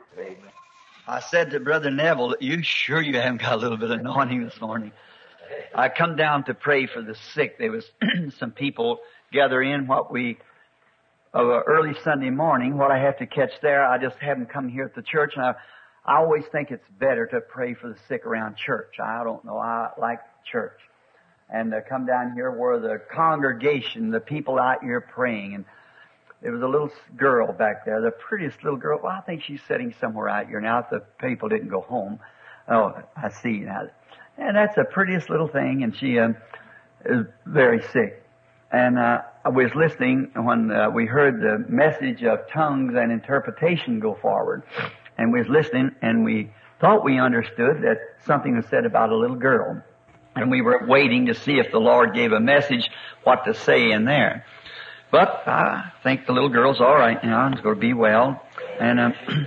I said to Brother Neville, you sure you haven't got a little bit of anointing this morning? I come down to pray for the sick. There was some people gather in early Sunday morning. What I have to catch there, I just haven't come here at the church. And I always think it's better to pray for the sick around church. I don't know. I like church. And come down here where the congregation, the people out here praying. And there was a little girl back there, the prettiest little girl. Well, I think she's sitting somewhere out here now if the people didn't go home. Oh, I see now. And that's the prettiest little thing, and she is very sick. And I was listening when we heard the message of tongues and interpretation go forward. And we was listening, and we thought we understood that something was said about a little girl. And we were waiting to see if the Lord gave a message, what to say in there. But I think the little girl's all right now. It's going to be well. And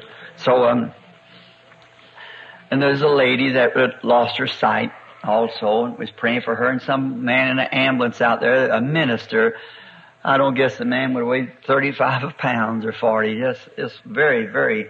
and there's a lady that lost her sight also, and was praying for her. And some man in an ambulance out there, a minister. I don't guess the man would weigh 35 pounds or 40. Just very, very.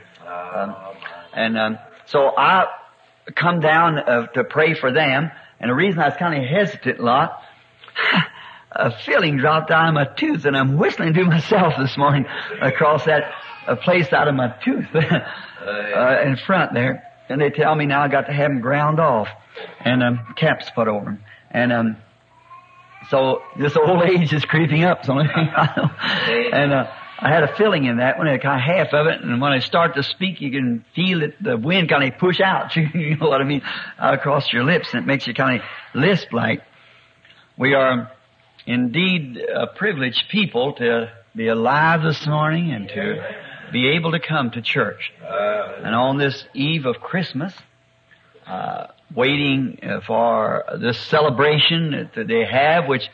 So I come down to pray for them. And the reason I was kind of hesitant a lot, a feeling dropped out of my tooth, and I'm whistling to myself this morning across that place out of my tooth in front there. And they tell me now I got to have them ground off and caps put over them. And so this old age is creeping up. So and I had a feeling in that when I kind of half of it, and when I start to speak, you can feel it, the wind kind of push out. You know what I mean? Out across your lips, and it makes you kind of lisp like. We are indeed a privileged people to be alive this morning and to be able to come to church. And on this eve of Christmas, waiting for this celebration that they have, which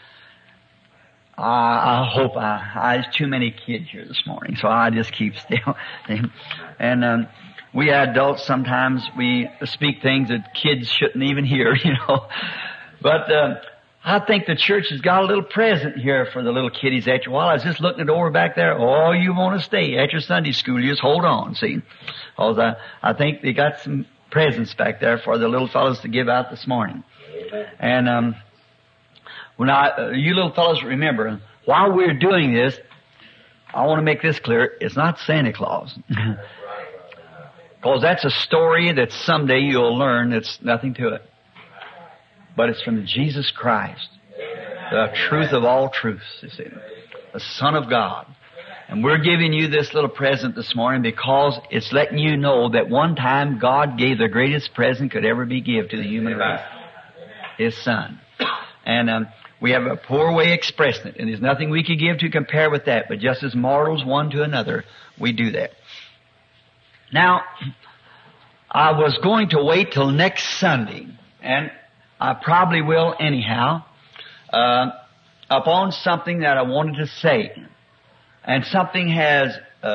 I hope there's too many kids here this morning, so I just keep still. And we adults, sometimes we speak things that kids shouldn't even hear, you know. But I think the church has got a little present here for the little kiddies after a while. I was just looking at the door back there. Oh, you want to stay at your Sunday school, you just hold on, see. Because I think they got some presents back there for the little fellows to give out this morning. And you little fellows remember, while we're doing this, I want to make this clear, it's not Santa Claus. Because that's a story that someday you'll learn that's nothing to it. But it's from Jesus Christ, the truth of all truths, you see, the Son of God. And we're giving you this little present this morning because it's letting you know that one time God gave the greatest present could ever be given to the human race, His Son. And we have a poor way of expressing it, and there's nothing we could give to compare with that, but just as mortals one to another, we do that. Now, I was going to wait till next Sunday, and I probably will anyhow, upon something that I wanted to say. And something has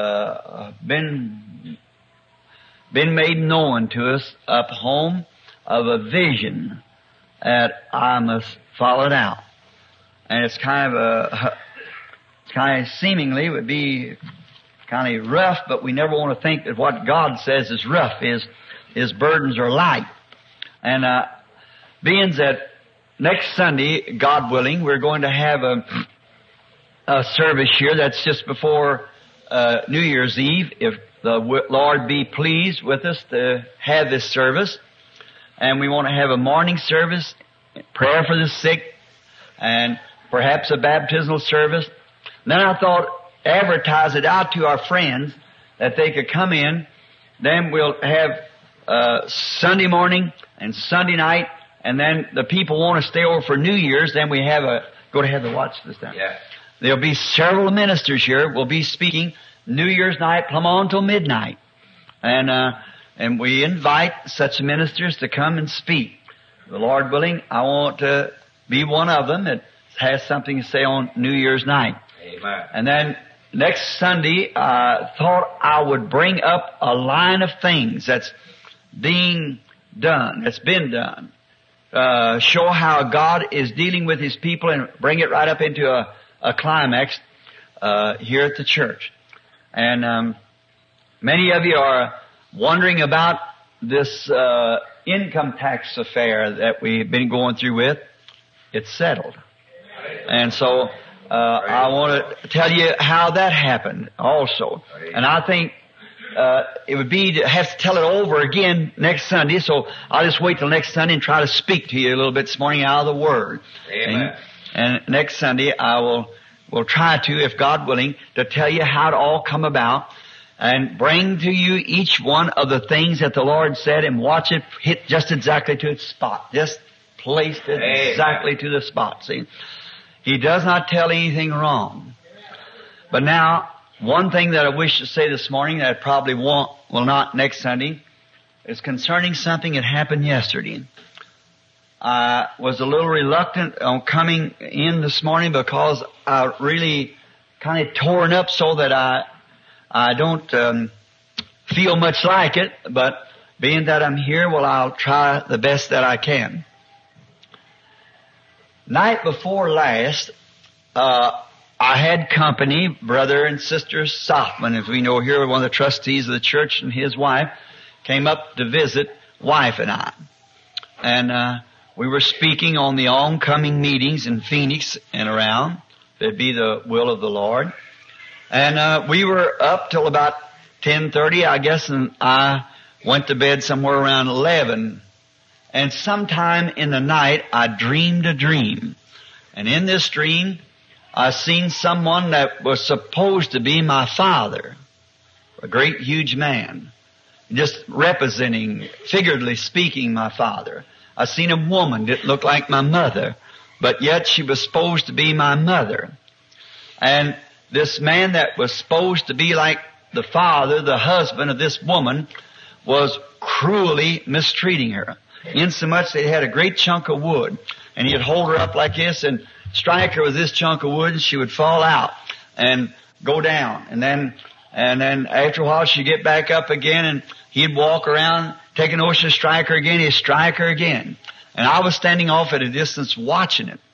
been made known to us up home of a vision that I must follow it out. And it's kind of seemingly would be kind of rough, but we never want to think that what God says is rough. His burdens are light. And being that next Sunday, God willing, we're going to have a service here that's just before New Year's Eve, if the Lord be pleased with us to have this service. And we want to have a morning service, prayer for the sick, and perhaps a baptismal service. And then I thought, advertise it out to our friends that they could come in. Then we'll have Sunday morning and Sunday night, and then the people want to stay over for New Year's. Then we have go to have the watch this time. Yeah. There'll be several ministers here. We'll be speaking New Year's night, plumb on till midnight. And we invite such ministers to come and speak. The Lord willing, I want to be one of them that has something to say on New Year's night. Amen. And then next Sunday, I thought I would bring up a line of things that's being done, that's been done. Show how God is dealing with His people and bring it right up into a climax here at the church. And many of you are wondering about this income tax affair that we've been going through with. It's settled. And so I want to tell you how that happened also. And I think it would be to have to tell it over again next Sunday, so I'll just wait till next Sunday and try to speak to you a little bit this morning out of the Word. Amen. And next Sunday I will try to, if God willing, to tell you how it all come about and bring to you each one of the things that the Lord said and watch it hit just exactly to its spot. Just placed it exactly to the spot, see. He does not tell anything wrong. But now, one thing that I wish to say this morning that I probably will not next Sunday is concerning something that happened yesterday. I was a little reluctant on coming in this morning because I really kind of torn up so that I don't feel much like it, but being that I'm here, well, I'll try the best that I can. Night before last, I had company, Brother and Sister Softman, as we know here, one of the trustees of the church, and his wife came up to visit wife and I. And we were speaking on the oncoming meetings in Phoenix and around. That'd be the will of the Lord. And we were up till about 10:30, I guess, and I went to bed somewhere around 11. And sometime in the night, I dreamed a dream. And in this dream, I seen someone that was supposed to be my father, a great, huge man, just representing, figuratively speaking, my father. I seen a woman that looked like my mother, but yet she was supposed to be my mother. And this man that was supposed to be like the father, the husband of this woman, was cruelly mistreating her. Insomuch that he had a great chunk of wood, and he'd hold her up like this and strike her with this chunk of wood, and she would fall out and go down. And then after a while she'd get back up again, and he'd walk around, take an ocean, strike her again, he'd strike her again. And I was standing off at a distance watching it.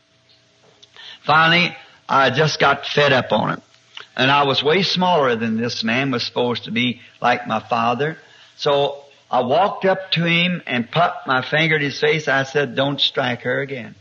Finally, I just got fed up on it. And I was way smaller than this man was supposed to be, like my father. So I walked up to him and put my finger at his face. I said, "Don't strike her again."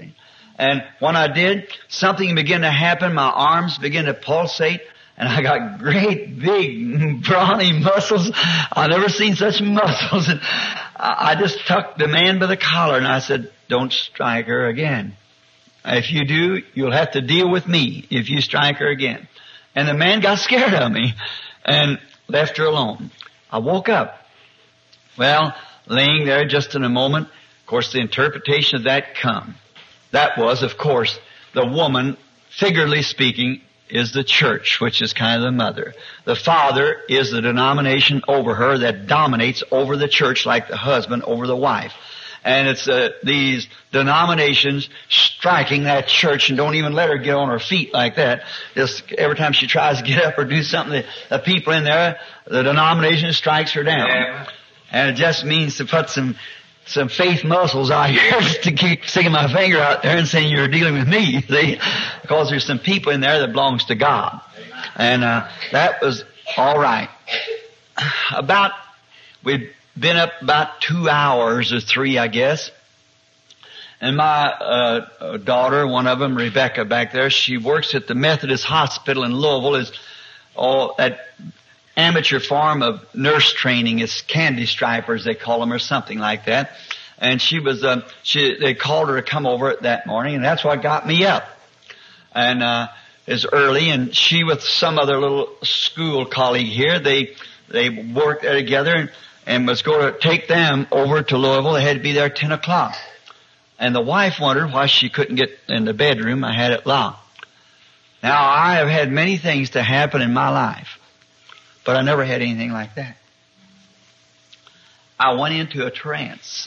And when I did, something began to happen. My arms began to pulsate, and I got great, big, brawny muscles. I've never seen such muscles. And I just tucked the man by the collar, and I said, "Don't strike her again. If you do, you'll have to deal with me if you strike her again." And the man got scared of me and left her alone. I woke up. Well, laying there just in a moment, of course, the interpretation of that come. That was, of course, the woman, figuratively speaking, is the church, which is kind of the mother. The father is the denomination over her that dominates over the church like the husband over the wife. And it's these denominations striking that church and don't even let her get on her feet like that. Just every time she tries to get up or do something, the people in there, the denomination strikes her down. Yeah. And it just means to put some faith muscles out here to keep sticking my finger out there and saying you're dealing with me, see? Because there's some people in there that belongs to God. And that was all right. We'd been up about 2 hours or 3, I guess. And my daughter, one of them, Rebecca back there, she works at the Methodist Hospital in Louisville, is at amateur form of nurse training. It's candy stripers, they call them, or something like that. And she was, they called her to come over that morning, and that's what got me up. And it's early, and she with some other little school colleague here, they worked there together and was going to take them over to Louisville. They had to be there at 10 o'clock. And the wife wondered why she couldn't get in the bedroom. I had it locked. Now, I have had many things to happen in my life, but I never had anything like that. I went into a trance.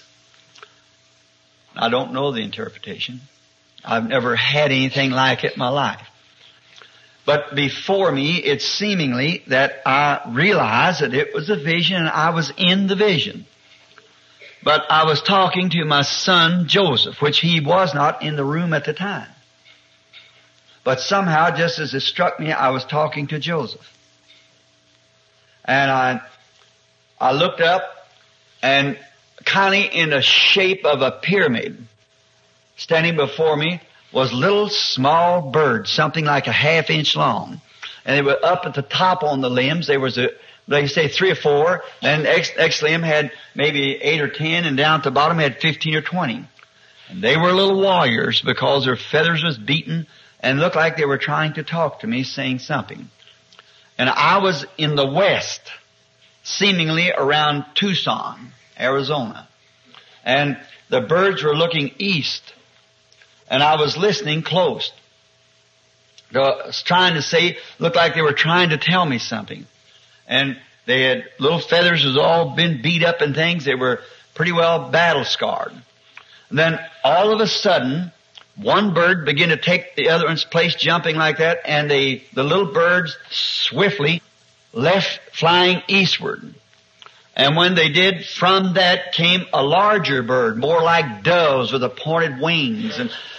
I don't know the interpretation. I've never had anything like it in my life. But before me, it's seemingly that I realized that it was a vision and I was in the vision. But I was talking to my son Joseph, which he was not in the room at the time. But somehow, just as it struck me, I was talking to Joseph. And I looked up, and kind of in the shape of a pyramid, standing before me was little small birds, something like a half-inch long. And they were up at the top on the limbs. There was they say 3 or 4. Then next limb had maybe 8 or 10, and down at the bottom had 15 or 20. And they were little warriors because their feathers was beaten and looked like they were trying to talk to me, saying something. And I was in the west, seemingly around Tucson, Arizona. And the birds were looking east. And I was listening close. I was trying to say, looked like they were trying to tell me something. And they had little feathers was all been beat up and things. They were pretty well battle scarred. And then all of a sudden, one bird began to take the other one's place, jumping like that, and the little birds swiftly left flying eastward. And when they did, from that came a larger bird, more like doves with the pointed wings,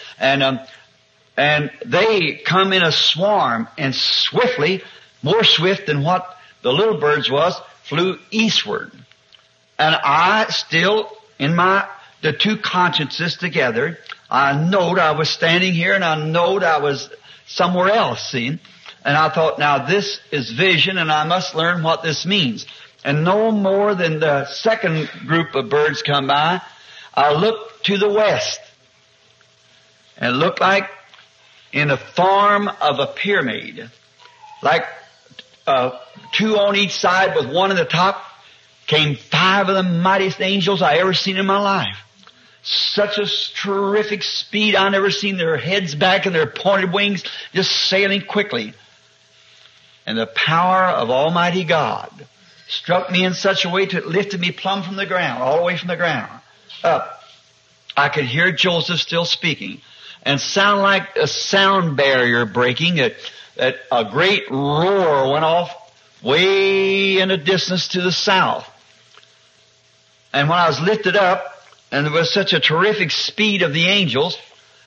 and they come in a swarm, and swiftly, more swift than what the little birds was, flew eastward. And I still, in the two consciences together, I knowed I was standing here, and I knowed I was somewhere else, see? And I thought, now this is vision, and I must learn what this means. And no more than the second group of birds come by, I looked to the west. And it looked like in the form of a pyramid, like 2 on each side with one at the top, came 5 of the mightiest angels I ever seen in my life. Such a terrific speed. I never seen their heads back and their pointed wings just sailing quickly. And the power of Almighty God struck me in such a way that it lifted me plumb from the ground, all the way from the ground up. I could hear Joseph still speaking, and sound like a sound barrier breaking. That a great roar went off way in the distance to the south. And when I was lifted up, and there was such a terrific speed of the angels,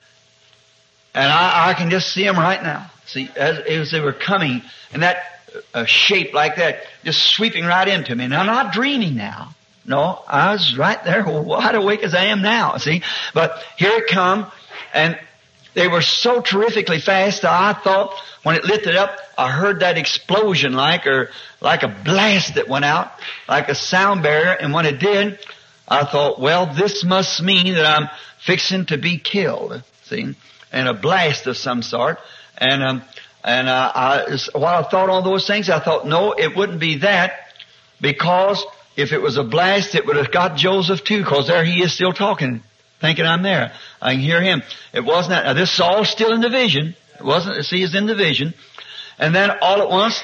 and I can just see them right now. See, as they were coming in that shape like that, just sweeping right into me. And I'm not dreaming now. No, I was right there, wide awake as I am now, see. But here it come, and they were so terrifically fast that I thought when it lifted up, I heard that explosion like a blast that went out, like a sound barrier. And when it did, I thought, well, this must mean that I'm fixing to be killed, see, and a blast of some sort. And while I thought on those things, I thought, no, it wouldn't be that, because if it was a blast, it would have got Joseph too, because there he is still talking, thinking I'm there. I can hear him. It wasn't that. Now this is all still in the vision. It wasn't, see, it's in the vision. And then all at once,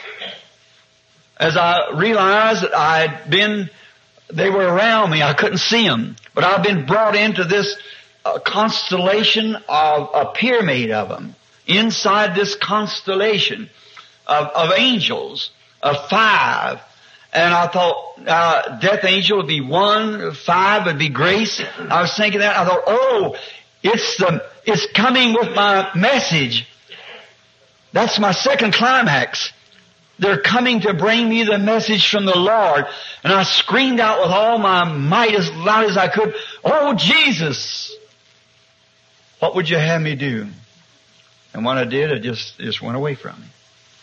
as I realized that they were around me, I couldn't see them, but I've been brought into this constellation of a pyramid of them. Inside this constellation of angels, of 5. And I thought, death angel would be 1, 5 would be grace. I was thinking that. I thought, oh, it's coming with my message. That's my second climax. They're coming to bring me the message from the Lord. And I screamed out with all my might as loud as I could, oh, Jesus, what would you have me do? And when I did, it just went away from me.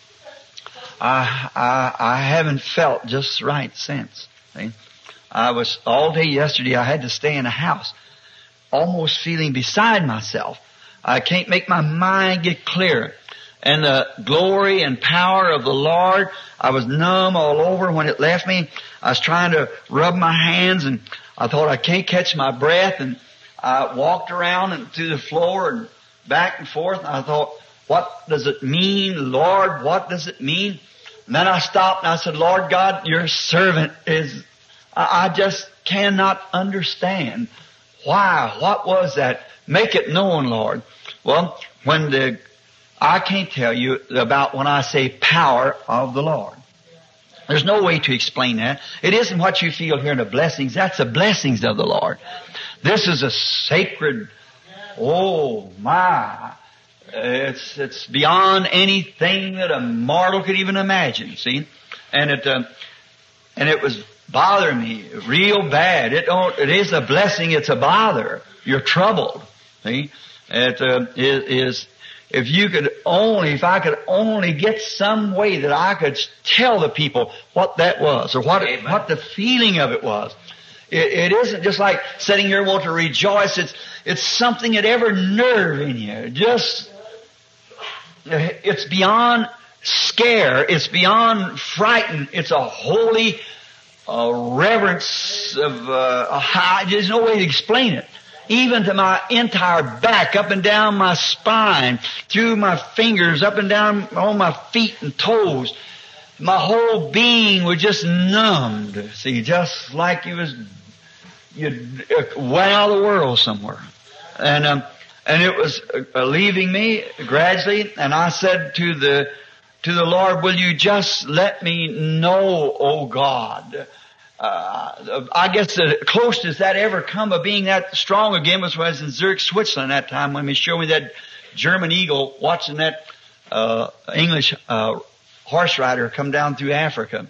I haven't felt just right since. See? I was all day yesterday, I had to stay in a house, almost feeling beside myself. I can't make my mind get clear. And the glory and power of the Lord, I was numb all over when it left me. I was trying to rub my hands, and I thought I can't catch my breath, and I walked around and through the floor and back and forth, and I thought, what does it mean, Lord? What does it mean? And then I stopped and I said, Lord God, your servant I just cannot understand. Why? What was that? Make it known, Lord. Well, I can't tell you about when I say power of the Lord. There's no way to explain that. It isn't what you feel here in the blessings. That's the blessings of the Lord. This is a sacred, oh my, it's beyond anything that a mortal could even imagine, see? And And it was bothering me real bad. It is a blessing, it's a bother. You're troubled. See? If I could only get some way that I could tell the people what that was, or what the feeling of it was. It isn't just like sitting here wanting to rejoice. It's something that every nerve in you it's beyond scare. It's beyond frighten. It's a holy reverence of there's no way to explain it. Even to my entire back, up and down my spine, through my fingers, up and down on my feet and toes. My whole being was just numbed. See, just like you went out of the world somewhere. And it was leaving me gradually, and I said to the Lord, will you just let me know, oh God? I guess the closest that ever come of being that strong again was when I was in Zurich, Switzerland that time, when he showed me that German eagle watching that English horse rider come down through Africa.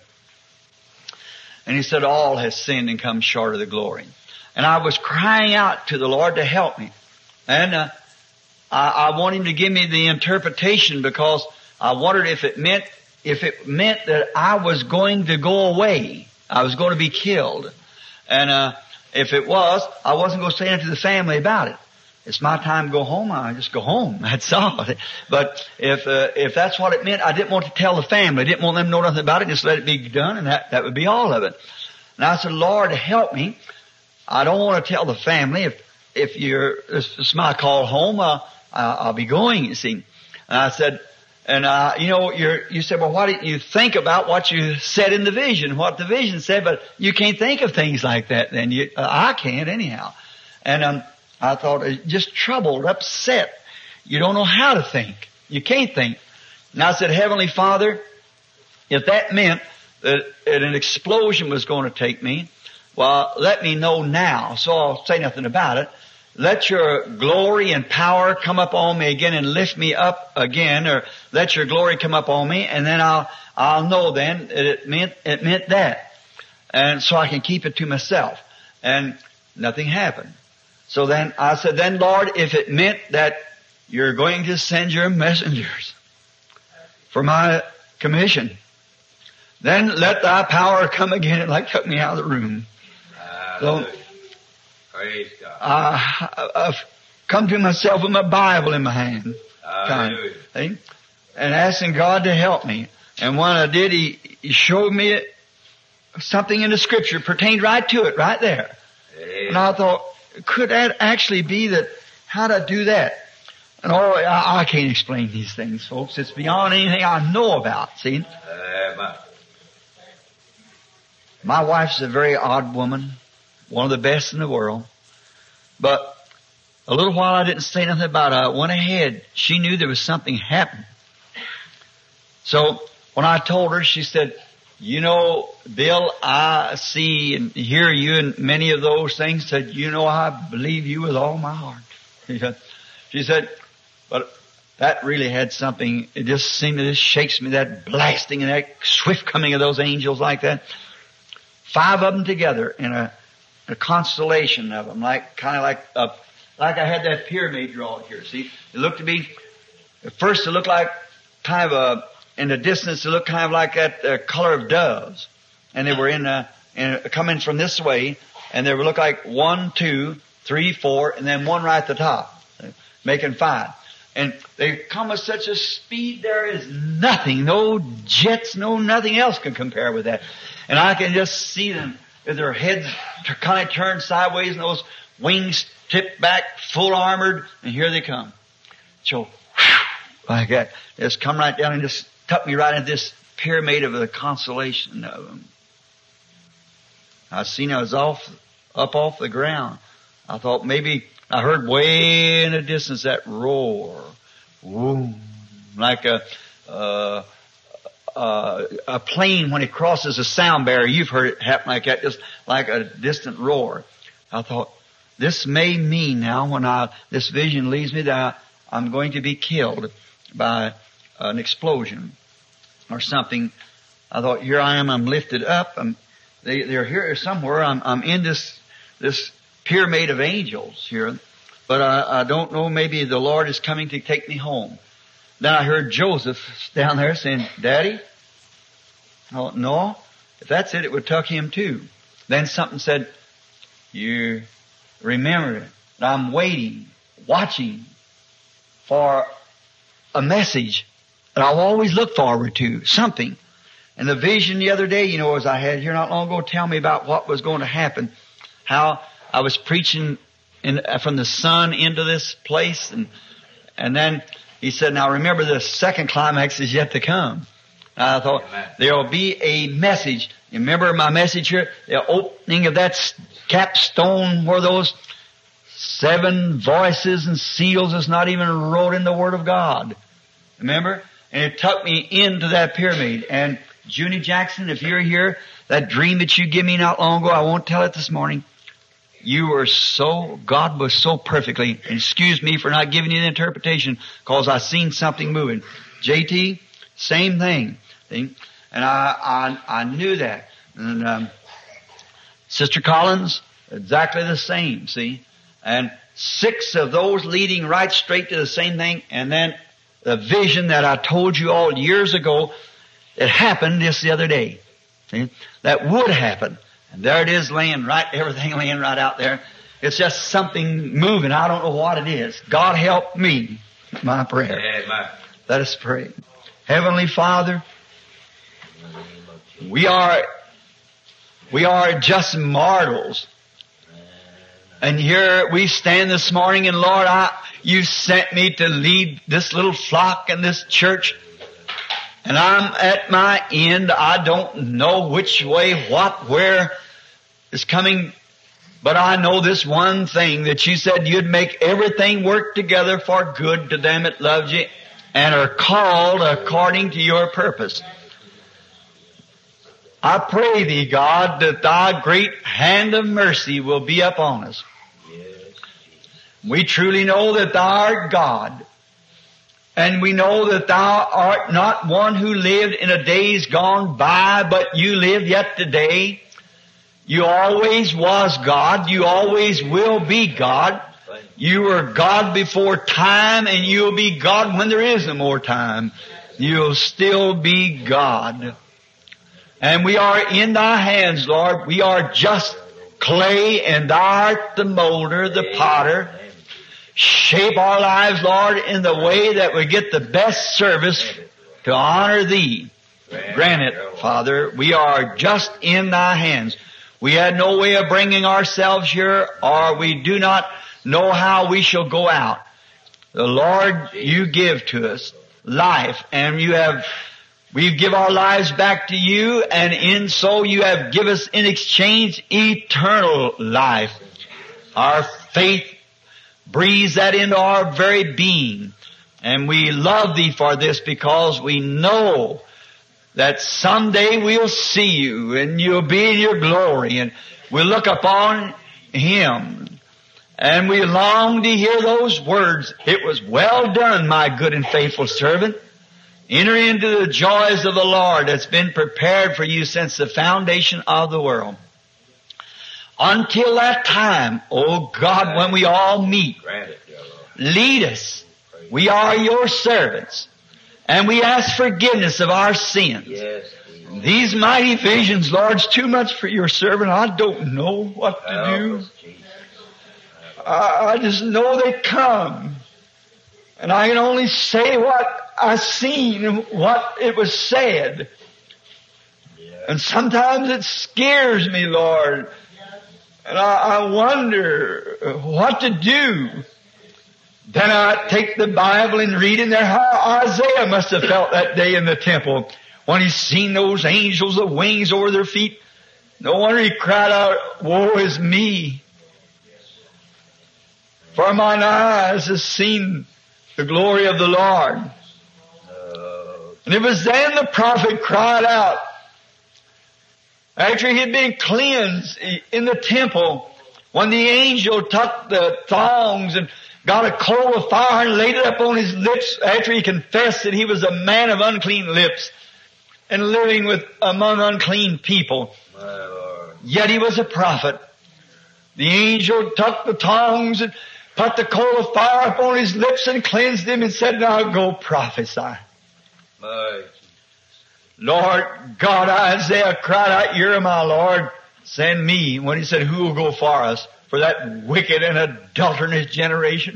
And he said, all has sinned and come short of the glory. And I was crying out to the Lord to help me. And I want him to give me the interpretation, because I wondered if it meant that I was going to go away. I was going to be killed. And if it was, I wasn't going to say anything to the family about it. It's my time to go home. I just go home. That's all. But if that's what it meant, I didn't want to tell the family. I didn't want them to know nothing about it. Just let it be done, and that would be all of it. And I said, Lord, help me. I don't want to tell the family. If it's my call home, I'll be going, you see. And I said, you said, well, why didn't you think about what you said in the vision, what the vision said, but you can't think of things like that then. I can't anyhow. And I thought, just troubled, upset. You don't know how to think. You can't think. And I said, Heavenly Father, if that meant that an explosion was going to take me, well, let me know now, so I'll say nothing about it. Let your glory and power come up on me again and lift me up again, or let your glory come up on me, and then I'll know then that it meant that. And so I can keep it to myself. And nothing happened. So then I said, then Lord, if it meant that you're going to send your messengers for my commission, then let thy power come again. It like took me out of the room. So, praise God. I've come to myself with my Bible in my hand. And asking God to help me. And when I did, He showed me something in the Scripture pertained right to it, right there. Amen. And I thought, could that actually be that? How to do that? And I can't explain these things, folks. It's beyond anything I know about, see? My wife's a very odd woman. One of the best in the world. But a little while I didn't say nothing about it. I went ahead. She knew there was something happening. So when I told her, she said, you know, Bill, I see and hear you in many of those things. Said, you know, I believe you with all my heart. She said, but that really had something. It just seemed to just shakes me, that blasting and that swift coming of those angels like that. 5 of them together in a constellation of them, like I had that pyramid drawn here. See, it looked to be, at first it looked like kind of in the distance it looked kind of like that color of doves, and they were coming from this way, and they would look like 1, 2, 3, 4, and then one right at the top, making 5. And they come with such a speed there is nothing, no jets, no nothing else can compare with that. And I can just see them with their heads kind of turned sideways and those wings tipped back, full armored, and here they come. So, like that, just come right down and just tuck me right into this pyramid of a constellation of them. I seen I was up off the ground. I thought maybe I heard way in the distance that roar, boom, like a plane when it crosses a sound barrier. You've heard it happen like that, just like a distant roar. I thought, this may mean now when this vision leaves me that I'm going to be killed by an explosion or something. I thought, here I am, I'm lifted up, they're here somewhere. I'm in this pyramid of angels here, but I don't know. Maybe the Lord is coming to take me home. Then I heard Joseph down there saying, "Daddy." Oh, no. If that's it, it would tuck him too. Then something said, "You remember that I'm waiting, watching for a message that I've always looked forward to, something." And the vision the other day, as I had here not long ago, tell me about what was going to happen, how I was preaching from the sun into this place, and then he said, "Now remember, the second climax is yet to come." And I thought, there'll be a message. You remember my message here? The opening of that capstone where those 7 voices and seals is not even wrote in the Word of God. Remember? And it took me into that pyramid. And Junie Jackson, if you're here, that dream that you gave me not long ago, I won't tell it this morning. God was so perfectly, and excuse me for not giving you the interpretation, because I seen something moving. JT, same thing. See? And I knew that. And Sister Collins, exactly the same, see? And 6 of those leading right straight to the same thing. And then the vision that I told you all years ago, it happened just the other day. See? That would happen. And there it is everything laying right out there. It's just something moving. I don't know what it is. God help me. My prayer. Amen. Let us pray. Heavenly Father, we are just mortals. And here we stand this morning, and Lord, you sent me to lead this little flock in this church. And I'm at my end. I don't know which way, where is coming. But I know this one thing, that you said you'd make everything work together for good to them that love you and are called according to your purpose. I pray thee, God, that thy great hand of mercy will be upon us. We truly know that thou art God. And we know that thou art not one who lived in a days gone by, but you live yet today. You always was God. You always will be God. You were God before time, and you'll be God when there is no more time. You'll still be God. And we are in thy hands, Lord. We are just clay, and thou art the molder, the potter. Shape our lives, Lord, in the way that we get the best service to honor thee. Grant it, Father. We are just in thy hands. We had no way of bringing ourselves here, or we do not know how we shall go out. The Lord, you give to us life, and we give our lives back to you, and in so you have given us in exchange eternal life. Our faith breathes that into our very being. And we love thee for this, because we know that someday we'll see you and you'll be in your glory, and we'll look upon him. And we long to hear those words, "It was well done, my good and faithful servant. Enter into the joys of the Lord that's been prepared for you since the foundation of the world." Until that time, oh God, when we all meet, lead us. We are your servants, and we ask forgiveness of our sins. These mighty visions, Lord, is too much for your servant. I don't know what to do. I just know they come, and I can only say what I seen and what it was said. And sometimes it scares me, Lord. And I wonder what to do. Then I take the Bible and read in there how Isaiah must have felt that day in the temple when he seen those angels with wings over their feet. No wonder he cried out, "Woe is me! For mine eyes have seen the glory of the Lord." And it was then the prophet cried out, after he had been cleansed in the temple, when the angel took the thongs and got a coal of fire and laid it up on his lips, after he confessed that he was a man of unclean lips and living among unclean people. yet he was a prophet. The angel took the tongs and put the coal of fire upon his lips and cleansed him and said, now go prophesy. Lord God, Isaiah cried out, you're my Lord, send me. When he said, who will go for us for that wicked and adulterous generation?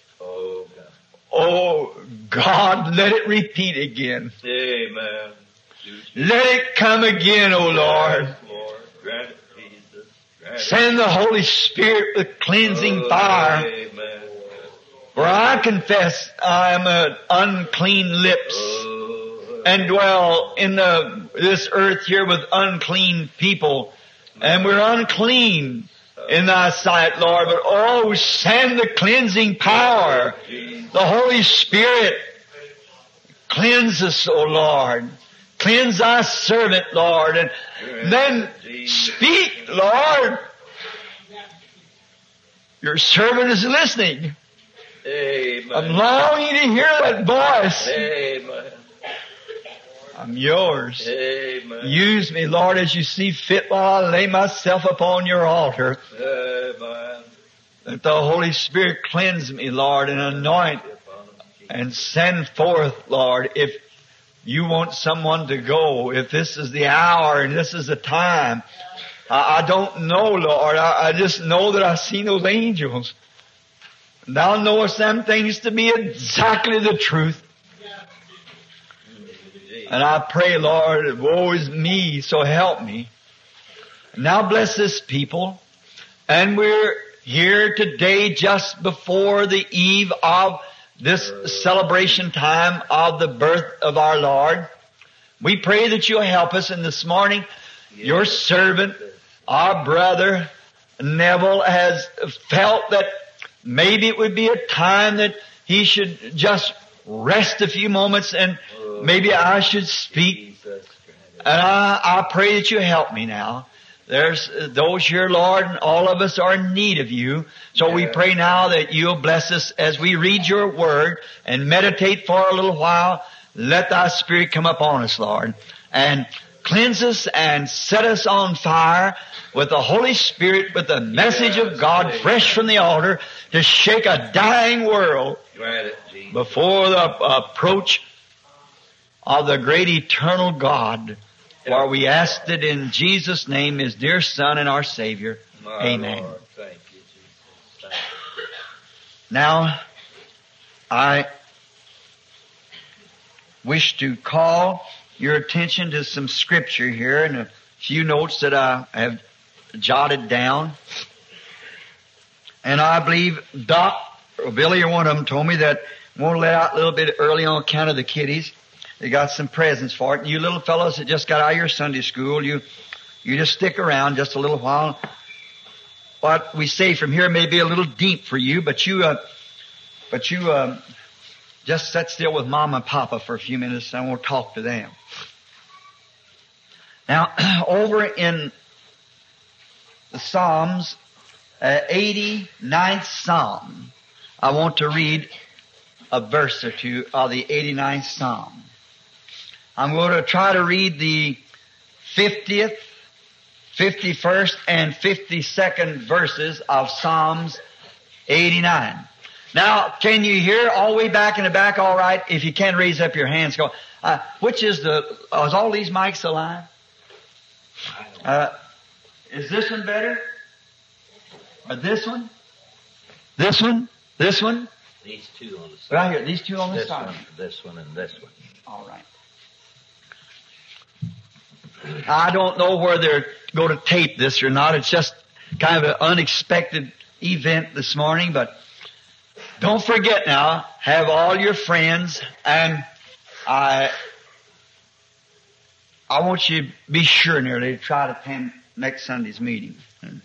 Oh God, let it repeat again. Amen. Let it come again, O Lord. Lord, grant it, Jesus. Grant it. Send the Holy Spirit with cleansing fire. Amen. For I confess I am an unclean lips and dwell in this earth here with unclean people. And we're unclean in thy sight, Lord. But oh, send the cleansing power. The Holy Spirit. Cleanse us, O Lord. Cleanse thy servant, Lord. And then speak, Lord. Your servant is listening. Amen. I'm longing to hear that voice. Amen. I'm yours. Amen. Use me, Lord, as you see fit while I lay myself upon your altar. Amen. Let the Holy Spirit cleanse me, Lord, and anoint and send forth, Lord, if you want someone to go, if this is the hour and this is the time. I don't know, Lord. I just know that I've seen those angels. Thou knowest them things to be exactly the truth. And I pray, Lord, woe is me, so help me. Now bless this people. And we're here today just before the eve of this celebration time of the birth of our Lord. We pray that you'll help us. And this morning, your servant, our brother Neville, has felt that maybe it would be a time that he should just rest a few moments and maybe I should speak. And I pray that you help me now. There's those here, Lord, and all of us are in need of you. So we pray now that you'll bless us as we read your word and meditate for a little while. Let thy Spirit come upon us, Lord, and cleanse us and set us on fire with the Holy Spirit, with the message of God fresh from the altar to shake a dying world before the approach of the great eternal God. For we asked it in Jesus' name, His dear Son and our Savior. Amen. Lord, thank you, Jesus. Thank you. Now, I wish to call your attention to some scripture here and a few notes that I have jotted down. And I believe Doc or Billy or one of them told me that I'm going to let out a little bit early on account of the kiddies. They got some presents for it. And you little fellows that just got out of your Sunday school, you just stick around just a little while. What we say from here may be a little deep for you, but you just sit still with Mom and Papa for a few minutes and we'll talk to them. Now, over in the Psalms, 89th Psalm, I want to read a verse or two of the 89th Psalm. I'm going to try to read the 50th, 51st, and 52nd verses of Psalms 89. Now, can you hear all the way back in the back all right? If you can, raise up your hands. Go. Which is is all these mics alive? Is this one better? Or this one? This one? This one? These two on the side. Right here. These two on the side. This one, and this one. All right. I don't know where they're going to tape this or not. It's just kind of an unexpected event this morning, but don't forget now, have all your friends, and I want you to be sure nearly to try to attend next Sunday's meeting.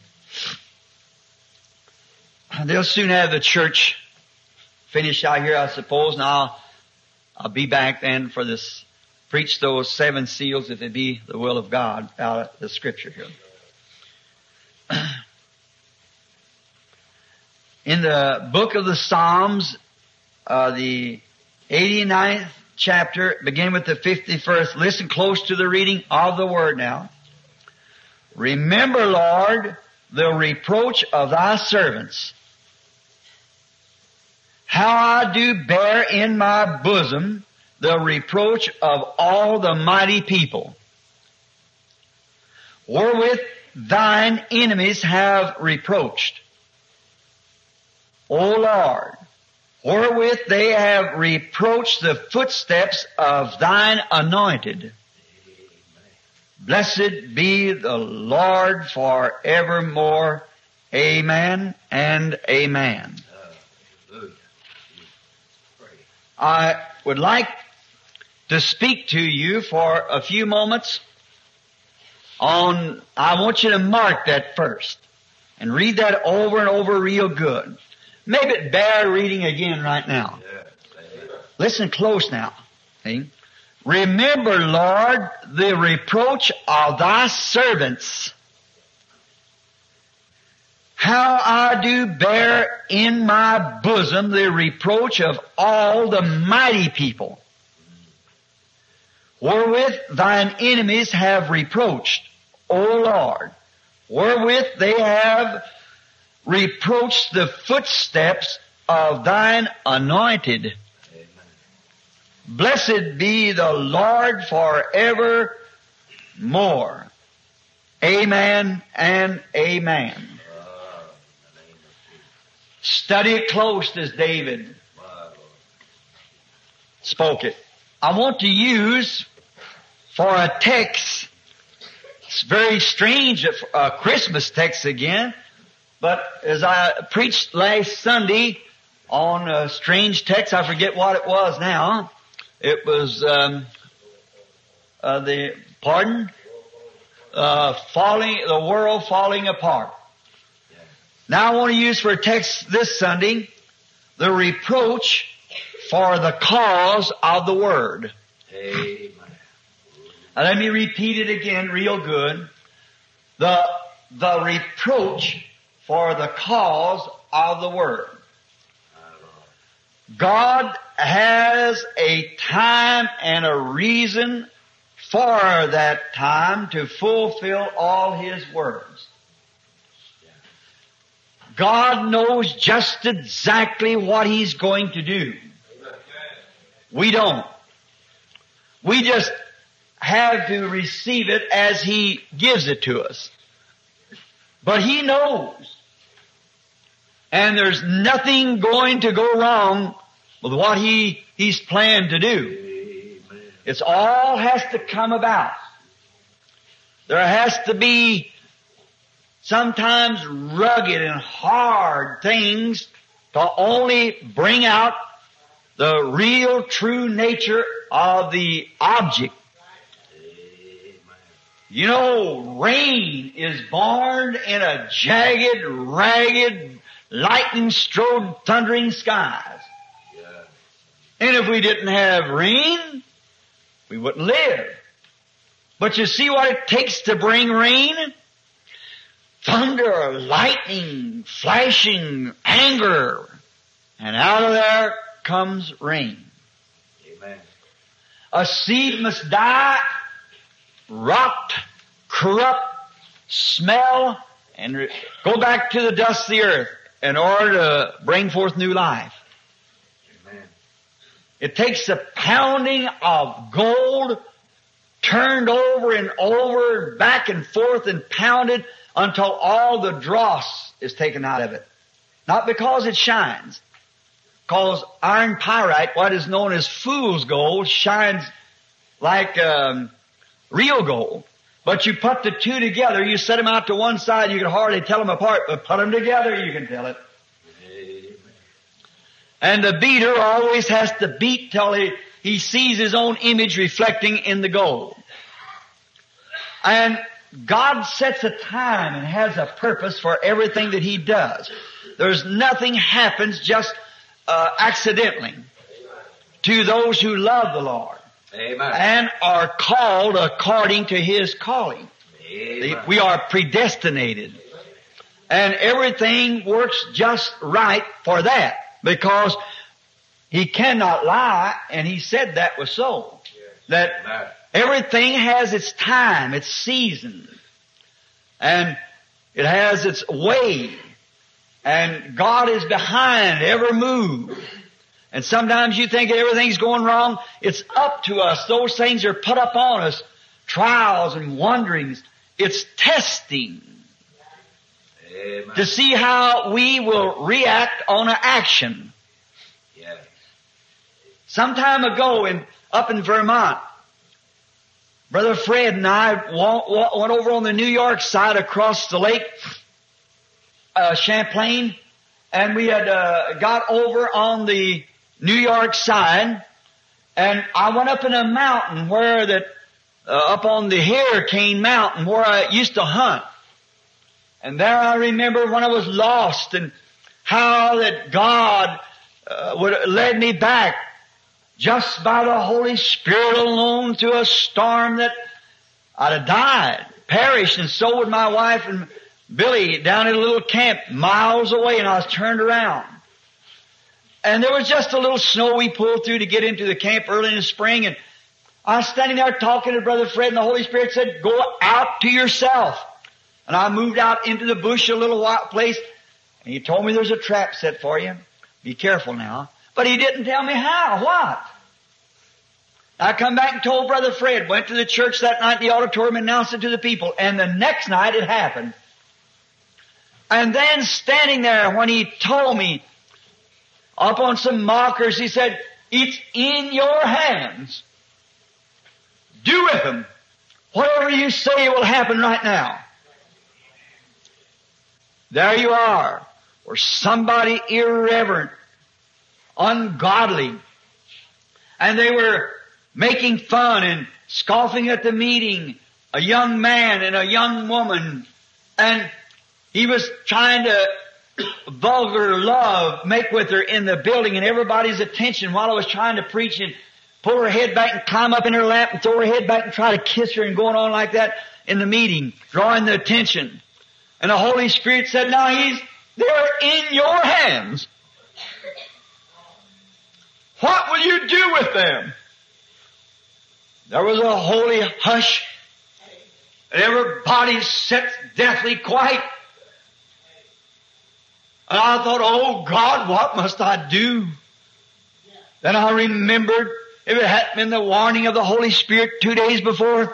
They'll soon have the church finished out here, I suppose, and I'll be back then for this. Preach those 7 seals if it be the will of God out of the scripture here. In the book of the Psalms, the 89th chapter, beginning with the 51st, listen close to the reading of the word now. Remember, Lord, the reproach of thy servants, how I do bear in my bosom the reproach of all the mighty people, wherewith thine enemies have reproached. O Lord, wherewith they have reproached the footsteps of thine anointed. Blessed be the Lord forevermore. Amen and amen. I would like to speak to you for a few moments on, I want you to mark that first and read that over and over real good. Maybe it bear reading again right now. Listen close now. See? Remember, Lord, the reproach of thy servants, how I do bear in my bosom the reproach of all the mighty people, wherewith thine enemies have reproached, O Lord, wherewith they have reproached the footsteps of thine anointed. Amen. Blessed be the Lord forevermore. Amen and amen. Study it close as David spoke it. I want to use for a text, it's very strange, a Christmas text again, but as I preached last Sunday on a strange text, I forget what it was now. It was the world falling apart. Now I want to use for a text this Sunday, the reproach for the cause of the Word. Amen. Now let me repeat it again real good. The reproach for the cause of the Word. God has a time and a reason for that time to fulfill all His words. God knows just exactly what He's going to do. We don't. We just have to receive it as He gives it to us. But He knows. And there's nothing going to go wrong with what He's planned to do. It's all has to come about. There has to be sometimes rugged and hard things to only bring out the real true nature of the object. You know, rain is born in a jagged, ragged, lightning-strode, thundering skies. And if we didn't have rain, we wouldn't live. But you see what it takes to bring rain? Thunder, lightning, flashing, anger. And out of there comes rain. Amen. A seed must die, rot, corrupt, smell, and go back to the dust of the earth in order to bring forth new life. Amen. It takes the pounding of gold turned over and over, back and forth and pounded until all the dross is taken out of it. Not because it shines. Because iron pyrite, what is known as fool's gold, shines like real gold. But you put the two together, you set them out to one side, you can hardly tell them apart, but put them together, you can tell it. Amen. And the beater always has to beat till he sees his own image reflecting in the gold. And God sets a time and has a purpose for everything that He does. There's nothing happens just accidentally to those who love the Lord. Amen. And are called according to His calling. Amen. We are predestinated. And everything works just right for that because He cannot lie, and He said that was so. That everything has its time, its season. And it has its way. And God is behind every move. And sometimes you think everything's going wrong. It's up to us. Those things are put up on us. Trials and wonderings. It's testing. Amen. To see how we will react on an action. Yes. Some time ago up in Vermont, Brother Fred and I went over on the New York side across the lake, Champlain, and we had got over on the New York side, and I went up in a mountain where up on the Hurricane Mountain where I used to hunt. And there I remember when I was lost and how that God led me back just by the Holy Spirit alone through a storm that I'd have died, perished, and so would my wife and Billy down at a little camp miles away, and I was turned around. And there was just a little snow we pulled through to get into the camp early in the spring, and I was standing there talking to Brother Fred, and the Holy Spirit said, "Go out to yourself." And I moved out into the bush a little place, and He told me there's a trap set for you. Be careful now. But He didn't tell me how, what. I come back and told Brother Fred, went to the church that night in the auditorium and announced it to the people. And the next night it happened. And then standing there when He told me, up on some markers, He said, "It's in your hands. Do with them whatever you say will happen right now." There you are, or somebody irreverent, ungodly, and they were making fun and scoffing at the meeting, a young man and a young woman, and he was trying to vulgar love make with her in the building, and everybody's attention while I was trying to preach and pull her head back and climb up in her lap and throw her head back and try to kiss her and going on like that in the meeting, drawing the attention. And the Holy Spirit said, "Now they're in your hands. What will you do with them?" There was a holy hush, and everybody sat deathly quiet. And I thought, "Oh God, what must I do?" Then I remembered, if it hadn't been the warning of the Holy Spirit 2 days before,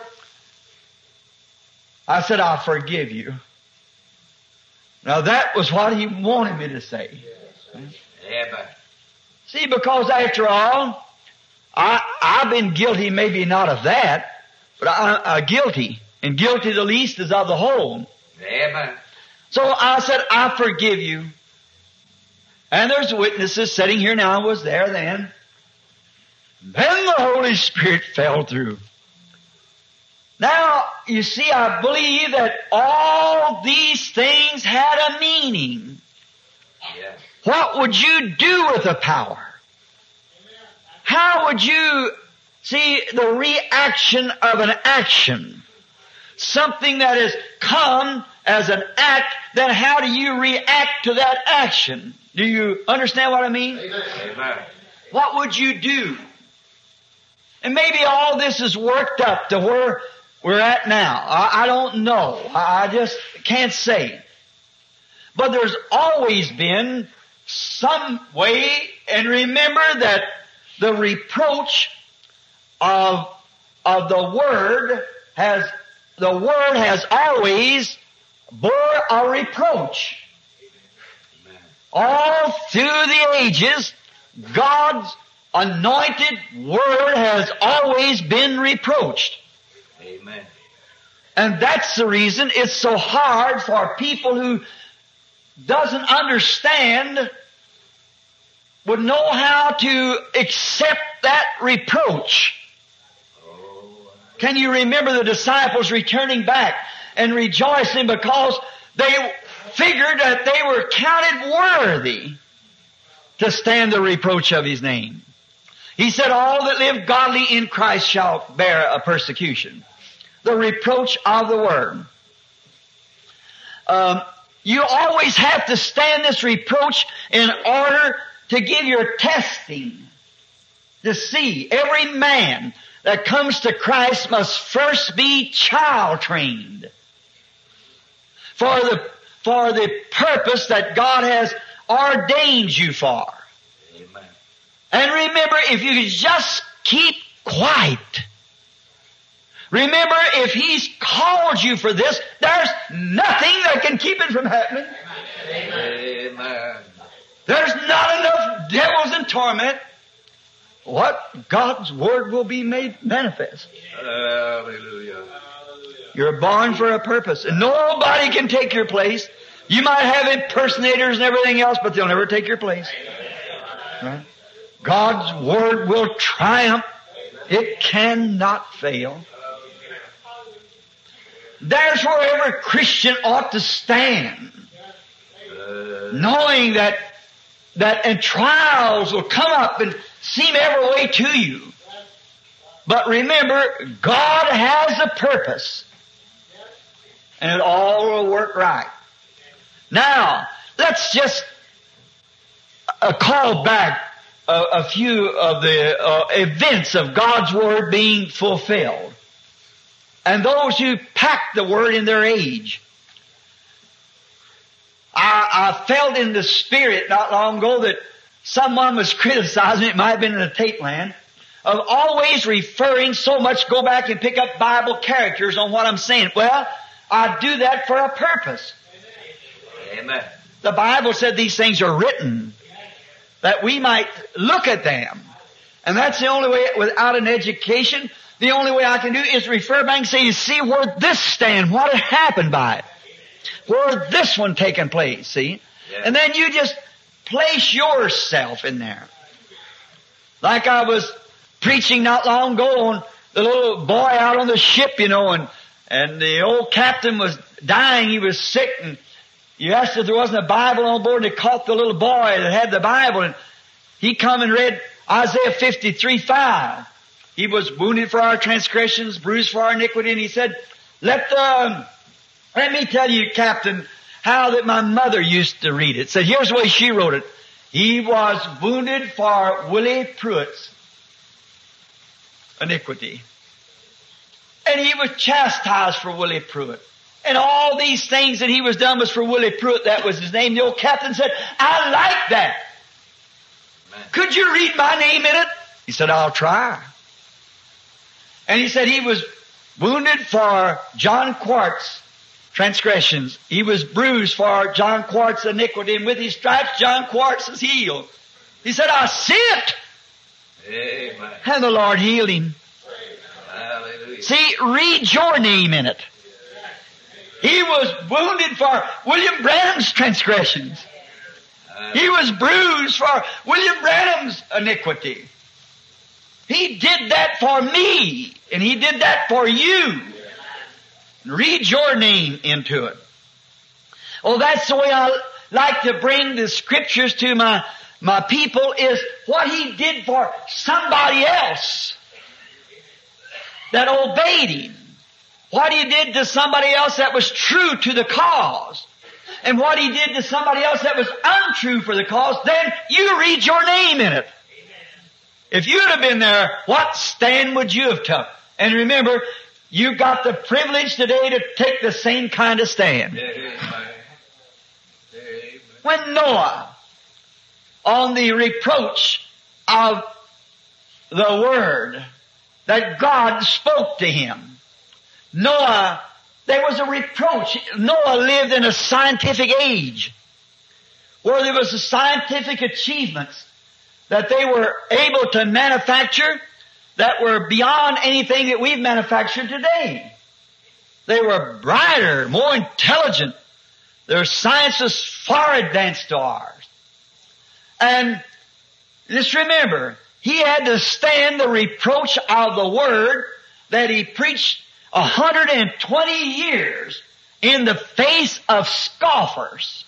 I said, "I forgive you." Now that was what He wanted me to say. Amen. See, because after all, I've been guilty, maybe not of that, but I'm guilty. And guilty the least is of the whole. Amen. So I said, "I forgive you." And there's witnesses sitting here now, I was there then. Then the Holy Spirit fell through. Now, you see, I believe that all these things had a meaning. Yes. What would you do with the power? How would you see the reaction of an action? Something that has come as an act, then how do you react to that action? Do you understand what I mean? Amen. What would you do? And maybe all this is worked up to where we're at now. I don't know. I just can't say. But there's always been some way, and remember that the reproach of the Word has always bore a reproach. Amen. All through the ages, God's anointed Word has always been reproached. Amen. And that's the reason it's so hard for people who doesn't understand would know how to accept that reproach. Can you remember the disciples returning back and rejoicing because they figured that they were counted worthy to stand the reproach of His name? He said, "All that live godly in Christ shall bear a persecution." The reproach of the Word. You always have to stand this reproach in order to give your testing. To see every man that comes to Christ must first be child trained. for the purpose that God has ordained you for. Amen. And remember, if you could just keep quiet. Remember, if He's called you for this, there's nothing that can keep it from happening. Amen. There's not enough devils in torment. What? God's Word will be made manifest. Hallelujah. You're born for a purpose, and nobody can take your place. You might have impersonators and everything else, but they'll never take your place. Right? God's Word will triumph. It cannot fail. There's where every Christian ought to stand, knowing that and trials will come up and seem every way to you. But remember, God has a purpose, and it all will work right. Now, let's just call back a few of the events of God's Word being fulfilled. And those who packed the Word in their age. I felt in the Spirit not long ago that someone was criticizing, it might have been in the tape land, of always referring so much, go back and pick up Bible characters on what I'm saying. Well, I do that for a purpose. Amen. The Bible said these things are written that we might look at them. And that's the only way, without an education, the only way I can do is refer back and say, you see where this stand, what had happened by it. Where this one taken place, see? Yeah. And then you just place yourself in there. Like I was preaching not long ago on the little boy out on the ship, you know, and the old captain was dying, he was sick, and you asked if there wasn't a Bible on board, and they caught the little boy that had the Bible, and he come and read Isaiah 53:5. He was wounded for our transgressions, bruised for our iniquity, and he said, let me tell you, Captain, how that my mother used to read it. Said, here's the way she wrote it. He was wounded for Willie Pruitt's iniquity. And he was chastised for Willie Pruitt. And all these things that he was done was for Willie Pruitt. That was his name. The old captain said, I like that. Amen. Could you read my name in it? He said, I'll try. And he said he was wounded for John Quart's transgressions. He was bruised for John Quart's iniquity, and with his stripes John Quartz is healed. He said, I see it. Amen. And the Lord healed him. Hallelujah. See, read your name in it. He was wounded for William Branham's transgressions. He was bruised for William Branham's iniquity. He did that for me, and He did that for you. Read your name into it. Oh, that's the way I like to bring the Scriptures to my people, is what He did for somebody else that obeyed Him. What He did to somebody else that was true to the cause. And what He did to somebody else that was untrue for the cause. Then you read your name in it. If you'd have been there, what stand would you have took? And remember, you've got the privilege today to take the same kind of stand. Amen. When Noah, on the reproach of the word that God spoke to him, Noah, there was a reproach. Noah lived in a scientific age where there was a scientific achievements that they were able to manufacture that were beyond anything that we've manufactured today. They were brighter, more intelligent. Their science was far advanced to ours. And just remember, he had to stand the reproach of the Word that he preached 120 years in the face of scoffers.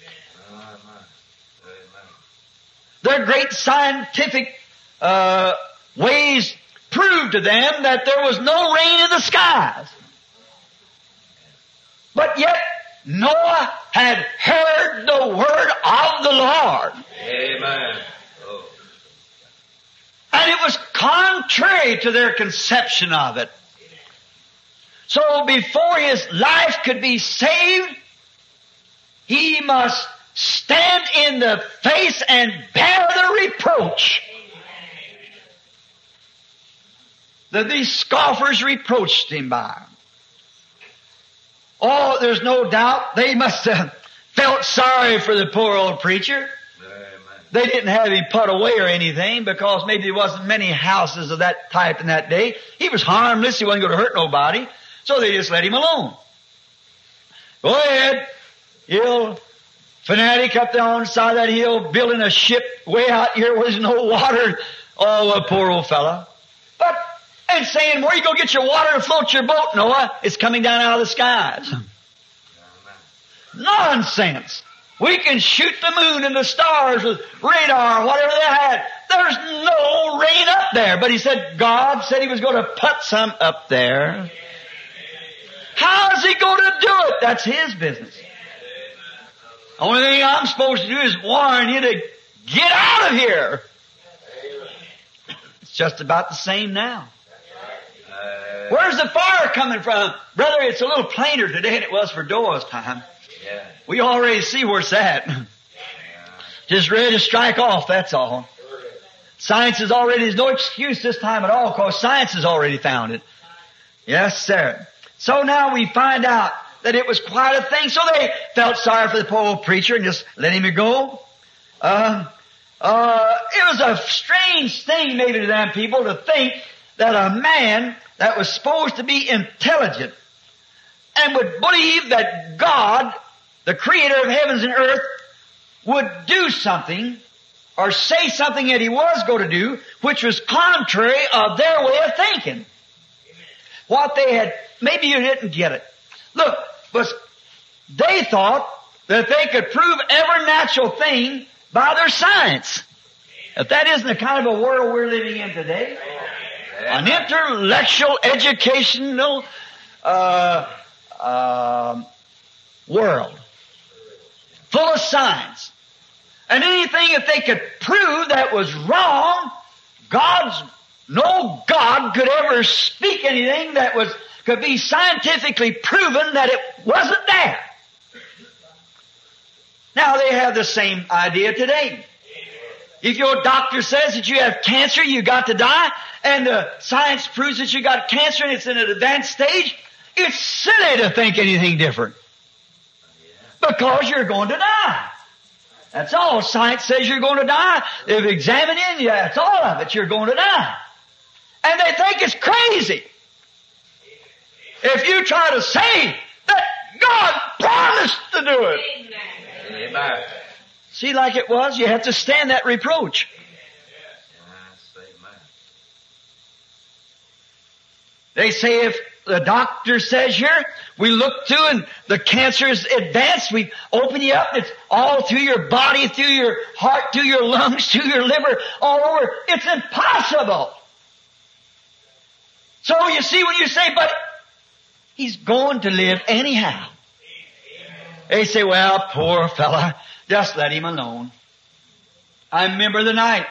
Their great scientific ways proved to them that there was no rain in the skies. But yet, Noah had heard the word of the Lord. Amen. Oh. And it was contrary to their conception of it. So before his life could be saved, we must stand in the face and bear the reproach that these scoffers reproached him by. Oh, there's no doubt they must have felt sorry for the poor old preacher. They didn't have him put away or anything because maybe there wasn't many houses of that type in that day. He was harmless. He wasn't going to hurt nobody. So they just let him alone. Go ahead. You fanatic up there on the side of that hill building a ship way out here where there's no water. Oh, a poor old fella. And saying, where you go get your water to float your boat, Noah? It's coming down out of the skies. Nonsense. We can shoot the moon and the stars with radar, whatever they had. There's no rain up there. But he said, God said he was going to put some up there. How's he going to do it? That's his business. The only thing I'm supposed to do is warn you to get out of here. It's just about the same now. Where's the fire coming from? Brother, it's a little plainer today than it was for Noah's time. Yeah. We already see where it's at. Yeah. Just ready to strike off, that's all. Science is already, there's no excuse this time at all because science has already found it. Yes, sir. So now we find out that it was quite a thing. So they felt sorry for the poor old preacher and just let him go. It was a strange thing maybe to them people to think that a man that was supposed to be intelligent and would believe that God, the creator of heavens and earth, would do something or say something that he was going to do which was contrary of their way of thinking. What they had, maybe you didn't get it. Look, but they thought that they could prove every natural thing by their science. If that isn't the kind of a world we're living in today, an intellectual, educational world full of science. And anything that they could prove that was wrong, no God could ever speak anything that could be scientifically proven that it wasn't there. Now they have the same idea today. If your doctor says that you have cancer, you got to die, and the science proves that you got cancer and it's in an advanced stage, it's silly to think anything different. Because you're going to die. That's all. Science says you're going to die. They've examined you, that's all of it. You're going to die. And they think it's crazy. If you try to say that God promised to do it. Amen. See, like it was, you have to stand that reproach. They say if the doctor says here, we look through and the cancer is advanced, we open you up, it's all through your body, through your heart, through your lungs, through your liver, all over. It's impossible. So you see when you say, but he's going to live anyhow. They say, well, poor fella, just let him alone. I remember the night,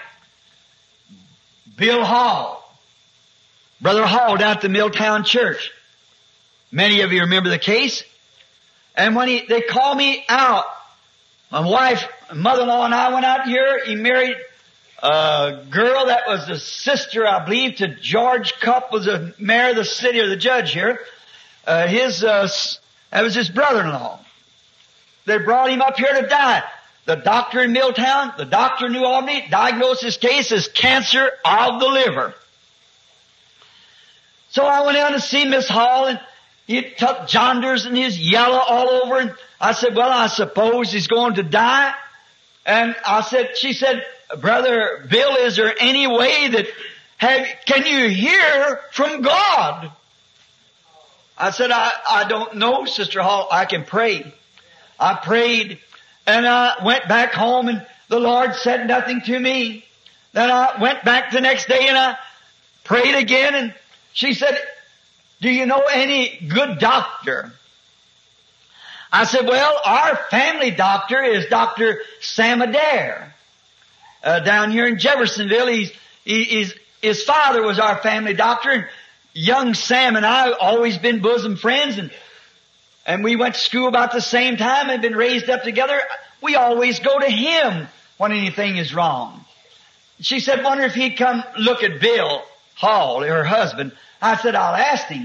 Bill Hall, Brother Hall down at the Milltown Church. Many of you remember the case. And when they called me out, my wife, mother-in-law and I went out here. He married a girl that was the sister, I believe, to George Cupp, was the mayor of the city or the judge here. That was his brother-in-law. They brought him up here to die. The doctor in Milltown, the doctor in New Albany, diagnosed his case as cancer of the liver. So I went down to see Miss Hall, and he took jonders and his yellow all over, and I said, well, I suppose he's going to die. And she said, Brother Bill, is there any way that, can you hear from God? I said, I don't know, Sister Hall, I can pray. I prayed, and I went back home, and the Lord said nothing to me. Then I went back the next day, and I prayed again, and she said, do you know any good doctor? I said, well, our family doctor is Dr. Sam Adair, down here in Jeffersonville. His father was our family doctor, and young Sam and I have always been bosom friends, and and we went to school about the same time and been raised up together. We always go to him when anything is wrong. She said, wonder if he'd come look at Bill Hall, her husband. I said, I'll ask him.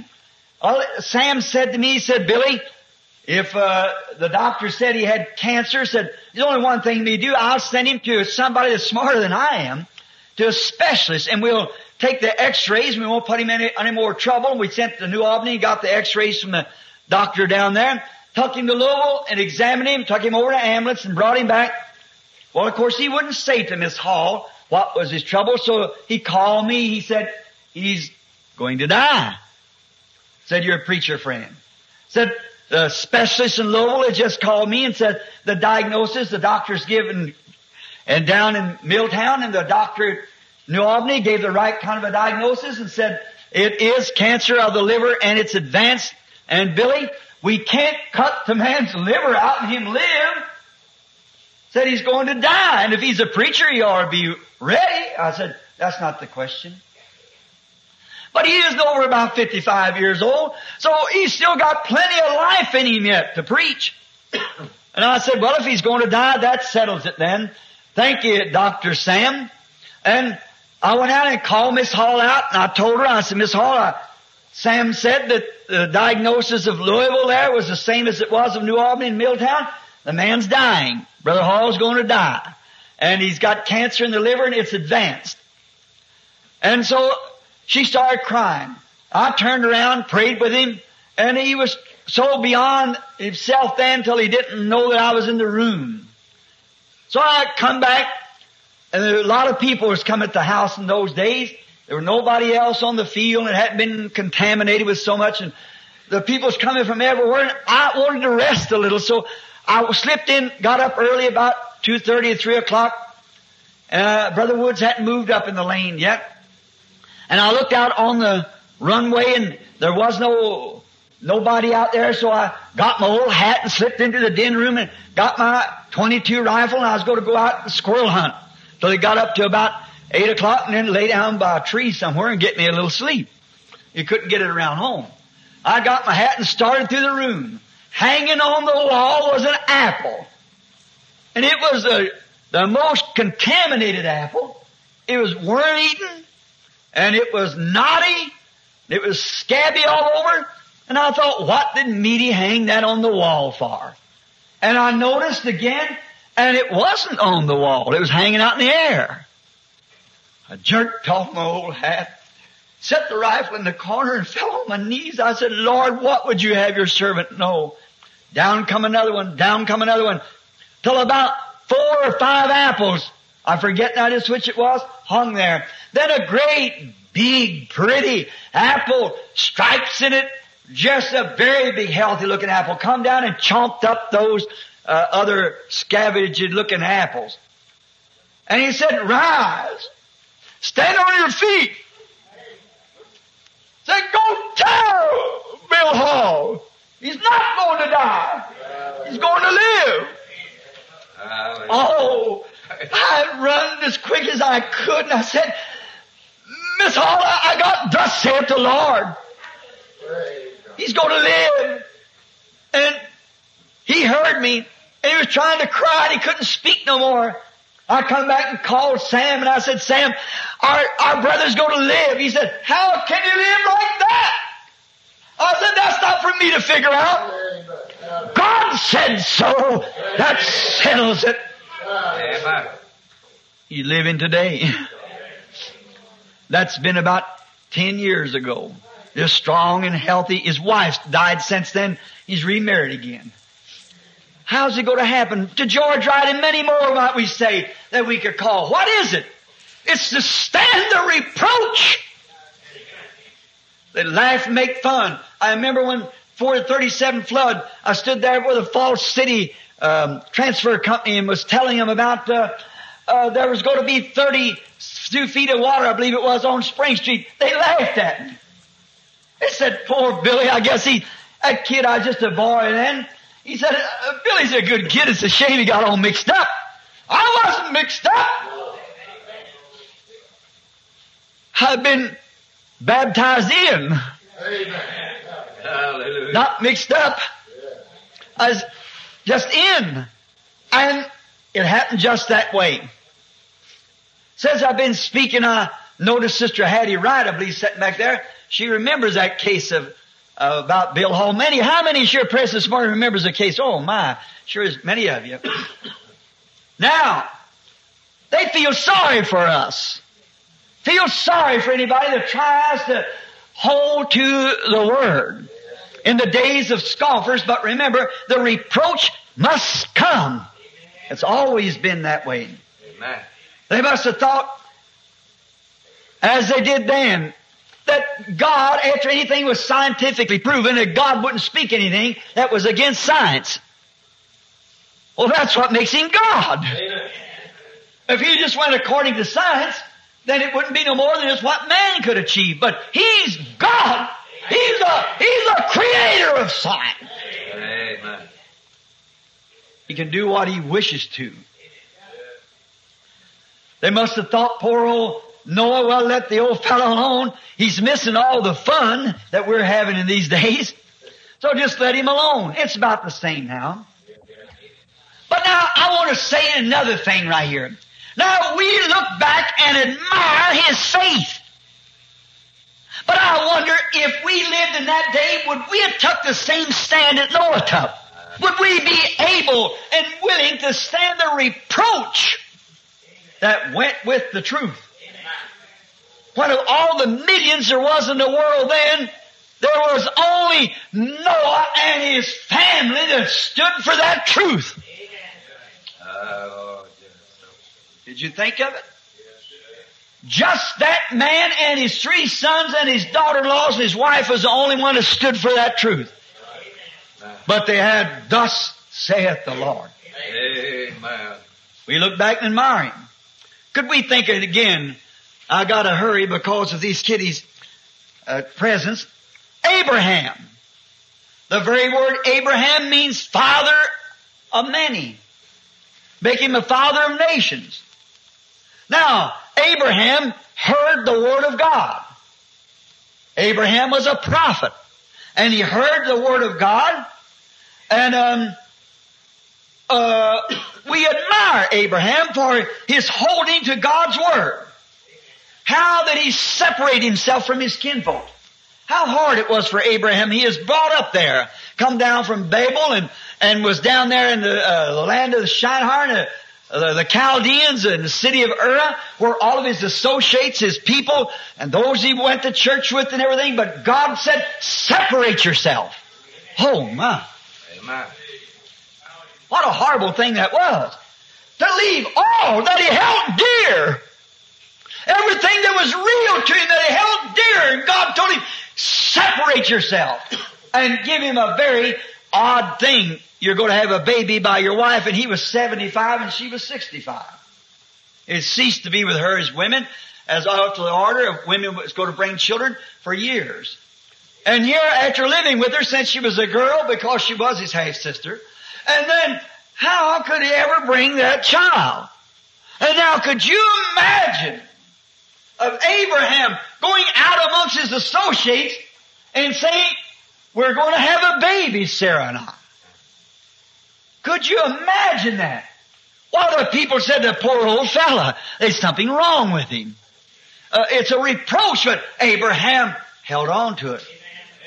Sam said to me, he said, Billy, if the doctor said he had cancer, said, there's only one thing we do. I'll send him to somebody that's smarter than I am, to a specialist, and we'll take the x-rays, and we won't put him in any more trouble. And we sent to New Albany, got the x-rays from the doctor down there, took him to Louisville and examined him, took him over to ambulance and brought him back. Well, of course, he wouldn't say to Miss Hall what was his trouble, so he called me. He said, he's going to die. Said, you're a preacher friend. Said, the specialist in Louisville had just called me and said the diagnosis the doctor's given, and down in Milltown, and the doctor at New Albany gave the right kind of a diagnosis and said, it is cancer of the liver and it's advanced. And Billy, we can't cut the man's liver out and him live. Said he's going to die, and if he's a preacher, he ought to be ready. I said, that's not the question. But he is over about 55 years old, so he's still got plenty of life in him yet to preach. And I said, well, if he's going to die, that settles it then. Thank you, Dr. Sam. And I went out and called Miss Hall out, and I told her, I said, Miss Hall, Sam said that the diagnosis of Louisville there was the same as it was of New Albany and Milltown. The man's dying. Brother Hall's going to die. And he's got cancer in the liver, and it's advanced. And so she started crying. I turned around, prayed with him, and he was so beyond himself then till he didn't know that I was in the room. So I come back, and a lot of people was coming at the house in those days. There was nobody else on the field, and it hadn't been contaminated with so much, and the people was coming from everywhere, and I wanted to rest a little, so I slipped in, got up early about 2:30 or 3 o'clock. Brother Woods hadn't moved up in the lane yet. And I looked out on the runway, and there was nobody out there, so I got my old hat and slipped into the den room and got my .22 rifle, and I was going to go out and squirrel hunt till it got up to about 8 o'clock, and then lay down by a tree somewhere and get me a little sleep. You couldn't get it around home. I got my hat and started through the room. Hanging on the wall was an apple. And it was the most contaminated apple. It was worm-eaten. And it was knotty. It was scabby all over. And I thought, what did Meady hang that on the wall for? And I noticed again, and it wasn't on the wall. It was hanging out in the air. I jerked off my old hat, set the rifle in the corner, and fell on my knees. I said, Lord, what would you have your servant know? Down come another one, down come another one, till about 4 or 5 apples, I forget now just which it was, hung there. Then a great, big, pretty apple, stripes in it, just a very big, healthy-looking apple, come down and chomped up those other scavenged-looking apples. And he said, rise, stand on your feet. Said, go tell Bill Hall. He's not going to die. He's going to live. Oh, I run as quick as I could, and I said, Miss Hall, I got thus saith the Lord. He's going to live. And he heard me, and he was trying to cry, and he couldn't speak no more. I come back and called Sam, and I said, Sam, our brother's going to live. He said, how can you live like that? I said, that's not for me to figure out. God said so. That settles it. He's living today. That's been about 10 years ago. They're strong and healthy. His wife's died since then. He's remarried again. How's it going to happen? To George Wright and many more, might we say, that we could call. What is it? It's to stand the reproach. They laugh and make fun. I remember when before the 37 flood, I stood there with a Falls City transfer company and was telling them about there was going to be 32 feet of water, I believe it was, on Spring Street. They laughed at me. They said, poor Billy, I guess that kid, I was just a boy then. He said, Billy's a good kid. It's a shame he got all mixed up. I wasn't mixed up. I've been baptized in. Amen. Hallelujah. Not mixed up. as just in. And it happened just that way. Since I've been speaking, I noticed Sister Hattie Wright, I believe, sitting back there. She remembers that case of about Bill Hall. How many sure press this morning remembers the case? Oh my, sure is many of you. Now, they feel sorry for us. Feel sorry for anybody that tries to hold to the Word in the days of scoffers. But remember, the reproach must come. It's always been that way. Amen. They must have thought, as they did then, that God, after anything was scientifically proven, that God wouldn't speak anything that was against science. Well, that's what makes Him God. Amen. If He just went according to science, then it wouldn't be no more than just what man could achieve. But He's God. He's the creator of science. Amen. He can do what He wishes to. They must have thought, poor old Noah, well, let the old fellow alone. He's missing all the fun that we're having in these days. So just let him alone. It's about the same now. But now I want to say another thing right here. Now we look back and admire his faith. But I wonder if we lived in that day, would we have took the same stand that Noah took? Would we be able and willing to stand the reproach that went with the truth? When of all the millions there was in the world then, there was only Noah and his family that stood for that truth. Did you think of it? Just that man and his 3 sons and his daughter-in-laws and his wife was the only one that stood for that truth. But they had, thus saith the Lord. Amen. We look back and admire him. Could we think it again? I gotta hurry because of these kiddies' presence. Abraham. The very word Abraham means father of many. Make him a father of nations. Now, Abraham heard the word of God. Abraham was a prophet. And he heard the word of God. And we admire Abraham for his holding to God's word. How did he separate himself from his kinfolk? How hard it was for Abraham. He is brought up there, come down from Babel and was down there in the land of the Shinar, the Chaldeans and the city of Ur, where all of his associates, his people, and those he went to church with and everything. But God said, separate yourself. Oh my. Amen. What a horrible thing that was. To leave all that he held dear. Everything that was real to him that he held dear. And God told him, separate yourself. And give him a very odd thing. You're going to have a baby by your wife, and he was 75 and she was 65. It ceased to be with her as women, as out to the order of women was going to bring children for years. And here, after living with her since she was a girl, because she was his half-sister, and then how could he ever bring that child? And now could you imagine of Abraham going out amongst his associates and saying, we're going to have a baby, Sarah and I. Could you imagine that? Well, the people said, the poor old fella, there's something wrong with him. It's a reproach, but Abraham held on to it.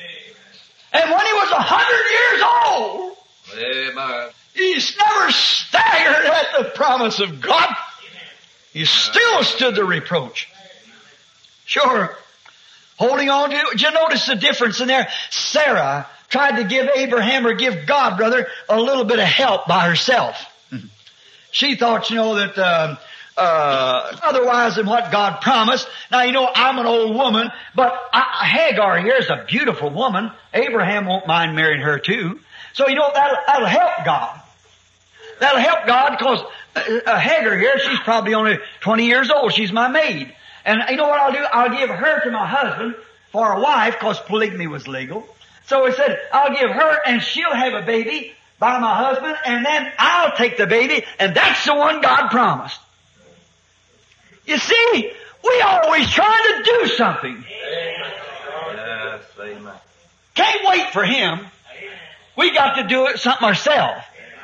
And when he was 100 years old, Amen. he never staggered at the promise of God. He still stood the reproach. Sure. Holding on to it. Did you notice the difference in there? Sarah tried to give Abraham, or give God, brother, a little bit of help by herself. She thought, that otherwise than what God promised. Now, I'm an old woman, but Hagar here is a beautiful woman. Abraham won't mind marrying her too. So, that'll help God. That'll help God because Hagar here, she's probably only 20 years old. She's my maid. And you know what I'll do? I'll give her to my husband for a wife because polygamy was legal. So he said, I'll give her and she'll have a baby by my husband, and then I'll take the baby, and that's the one God promised. You see, we always trying to do something. Yes, amen. Can't wait for him. We got to do it something ourselves.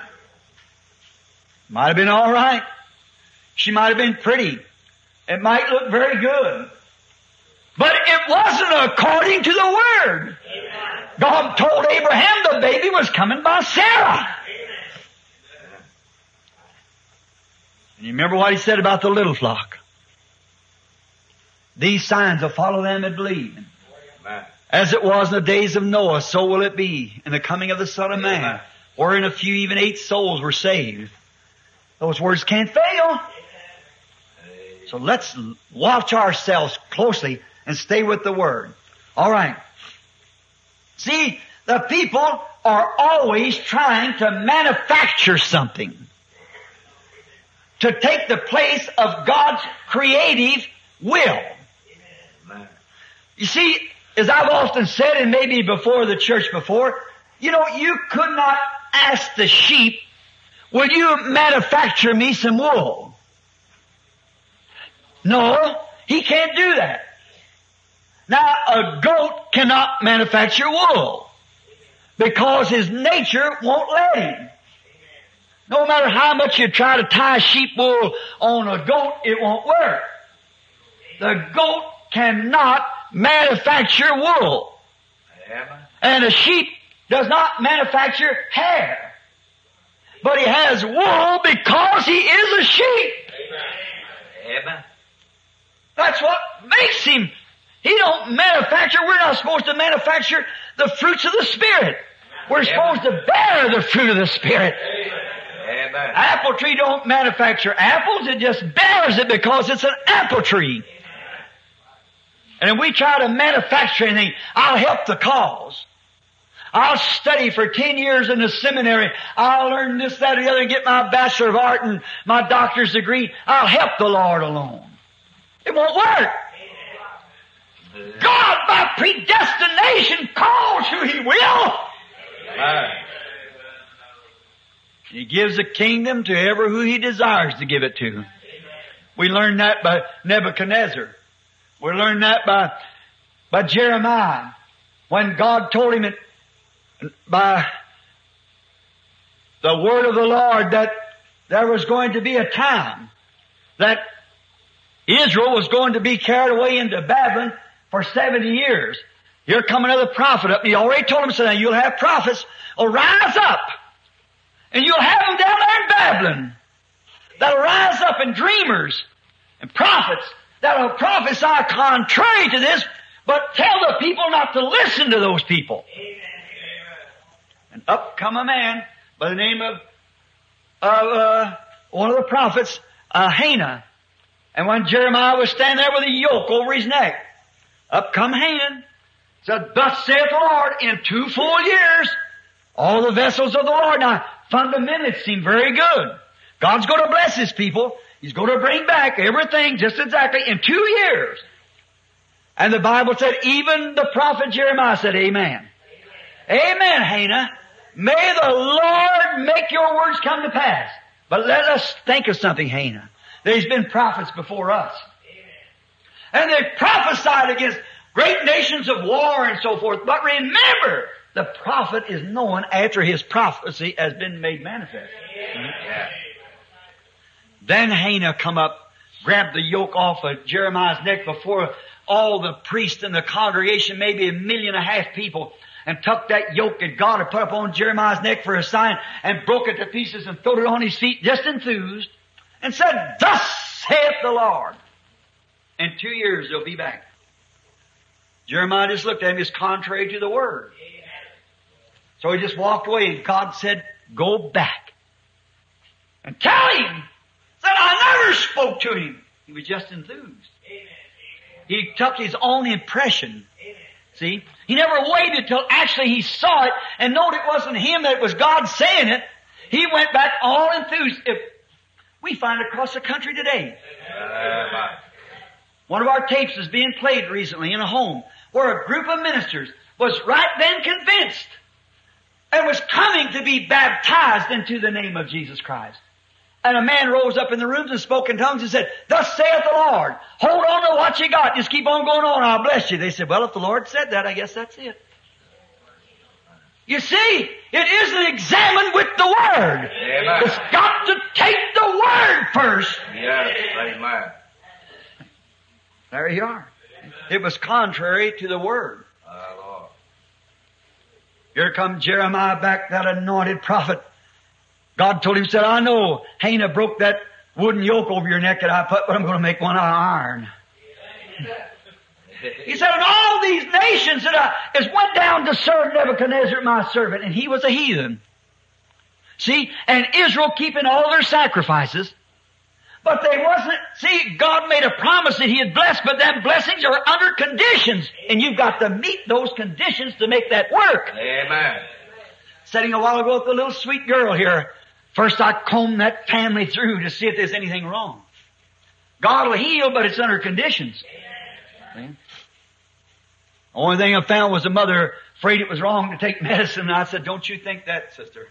Might have been all right. She might have been pretty. It might look very good. But it wasn't according to the Word. God told Abraham the baby was coming by Sarah. And you remember what He said about the little flock? These signs will follow them that believe. As it was in the days of Noah, so will it be in the coming of the Son of Man. Wherein a few, even 8 souls were saved. Those words can't fail. So let's watch ourselves closely and stay with the Word. All right. See, the people are always trying to manufacture something to take the place of God's creative will. You see, as I've often said, and maybe before the church before, you know, you could not ask the sheep, will you manufacture me some wool? No, he can't do that. Now, a goat cannot manufacture wool because his nature won't let him. No matter how much you try to tie sheep wool on a goat, it won't work. The goat cannot manufacture wool. And a sheep does not manufacture hair. But he has wool because he is a sheep. Amen. That's what makes him. He don't manufacture. We're not supposed to manufacture the fruits of the Spirit. We're supposed to bear the fruit of the Spirit. Amen. Apple tree don't manufacture apples. It just bears it because it's an apple tree. And if we try to manufacture anything, I'll help the cause. I'll study for 10 years in the seminary. I'll learn this, that, or the other, and get my Bachelor of Art and my doctor's degree. I'll help the Lord alone. It won't work. God, by predestination, calls who He will. He gives a kingdom to ever who He desires to give it to. We learned that by Nebuchadnezzar. We learned that by Jeremiah. When God told him it by the word of the Lord that there was going to be a time that Israel was going to be carried away into Babylon for 70 years. Here come another prophet up. He already told him, so now you'll have prophets. Will rise up. And you'll have them down there in Babylon. That'll rise up, and dreamers and prophets that'll prophesy contrary to this, but tell the people not to listen to those people. And up come a man by the name of one of the prophets, Hannah. And when Jeremiah was standing there with a yoke over his neck, up come Hanan, said, thus saith the Lord, in 2 full years, all the vessels of the Lord. Now, fundamentally, it seemed very good. God's going to bless His people. He's going to bring back everything just exactly in 2 years. And the Bible said, even the prophet Jeremiah said, Amen. Amen, Hannah. May the Lord make your words come to pass. But let us think of something, Hannah. There's been prophets before us. And they've prophesied against great nations of war and so forth. But remember, the prophet is known after his prophecy has been made manifest. Yeah. Then Hannah come up, grabbed the yoke off of Jeremiah's neck before all the priests in the congregation, maybe 1.5 million people, and took that yoke that God had put up on Jeremiah's neck for a sign and broke it to pieces and threw it on his feet, just enthused, and said, thus saith the Lord. In 2 years they'll be back. Jeremiah just looked at him as contrary to the Word. So he just walked away, and God said, go back and tell him that I never spoke to him. He was just enthused. He took his own impression. See? He never waited till actually he saw it and knew it wasn't him, that it was God saying it. He went back all enthused. If we find it across the country today. One of our tapes is being played recently in a home where a group of ministers was right then convinced and was coming to be baptized into the name of Jesus Christ. And a man rose up in the rooms and spoke in tongues and said, thus saith the Lord, hold on to what you got. Just keep on going on. I'll bless you. They said, well, if the Lord said that, I guess that's it. You see, it isn't examined with the Word. Amen. It's got to take the Word first. Yes, amen. There you are. It was contrary to the Word. Lord. Here comes Jeremiah back, that anointed prophet. God told him, said, I know Hannah broke that wooden yoke over your neck that I put, but I'm going to make one out of iron. He said, and all these nations that went down to serve Nebuchadnezzar, my servant, and he was a heathen. See, and Israel keeping all their sacrifices, but they wasn't, see, God made a promise that He had blessed, but them blessings are under conditions, and you've got to meet those conditions to make that work. Amen. Sitting a while ago with the little sweet girl here, first I combed that family through to see if there's anything wrong. God will heal, but it's under conditions. See? The only thing I found was the mother afraid it was wrong to take medicine. And I said, don't you think that, sister.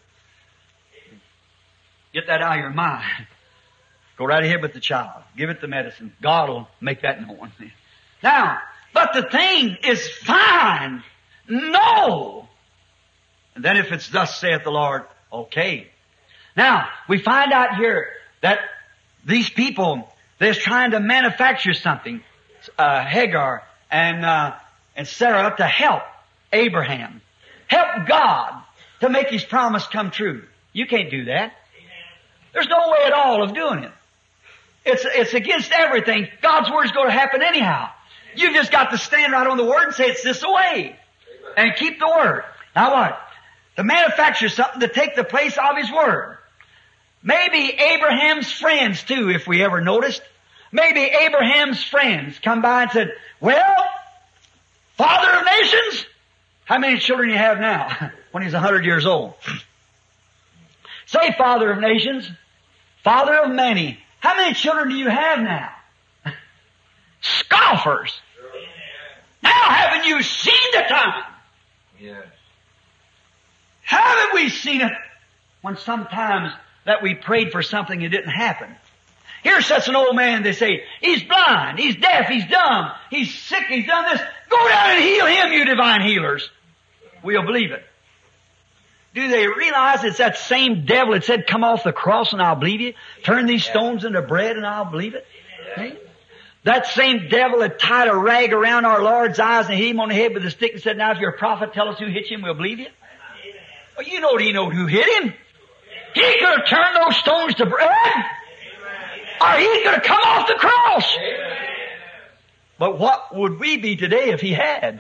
Get that out of your mind. Go right ahead with the child. Give it the medicine. God will make that known. Now, but the thing is fine. No. And then if it's thus saith the Lord, okay. Now, we find out here that these people, they're trying to manufacture something. Hagar and Sarah to help Abraham. Help God to make His promise come true. You can't do that. There's no way at all of doing it. It's against everything. God's Word's going to happen anyhow. You've just got to stand right on the Word and say it's this way. And keep the Word. Now what? To manufacture something to take the place of His Word. Maybe Abraham's friends too, if we ever noticed. Maybe Abraham's friends come by and said, well, Father of nations, how many children do you have now? When he's 100 years old. Say, Father of nations, Father of many, how many children do you have now? Scoffers. Now haven't you seen the time? Yes. Haven't we seen it? When sometimes that we prayed for something that didn't happen. Here sits an old man, they say, he's blind, he's deaf, he's dumb, he's sick, he's done this. Go down and heal him, you divine healers. We'll believe it. Do they realize it's that same devil that said, come off the cross and I'll believe you? Turn these stones into bread and I'll believe it? See? That same devil that tied a rag around our Lord's eyes and hit him on the head with a stick and said, now if you're a prophet, tell us who hit you and we'll believe you. Well, you know who hit him. He could have turned those stones to bread. Or he could have come off the cross. But what would we be today if he had?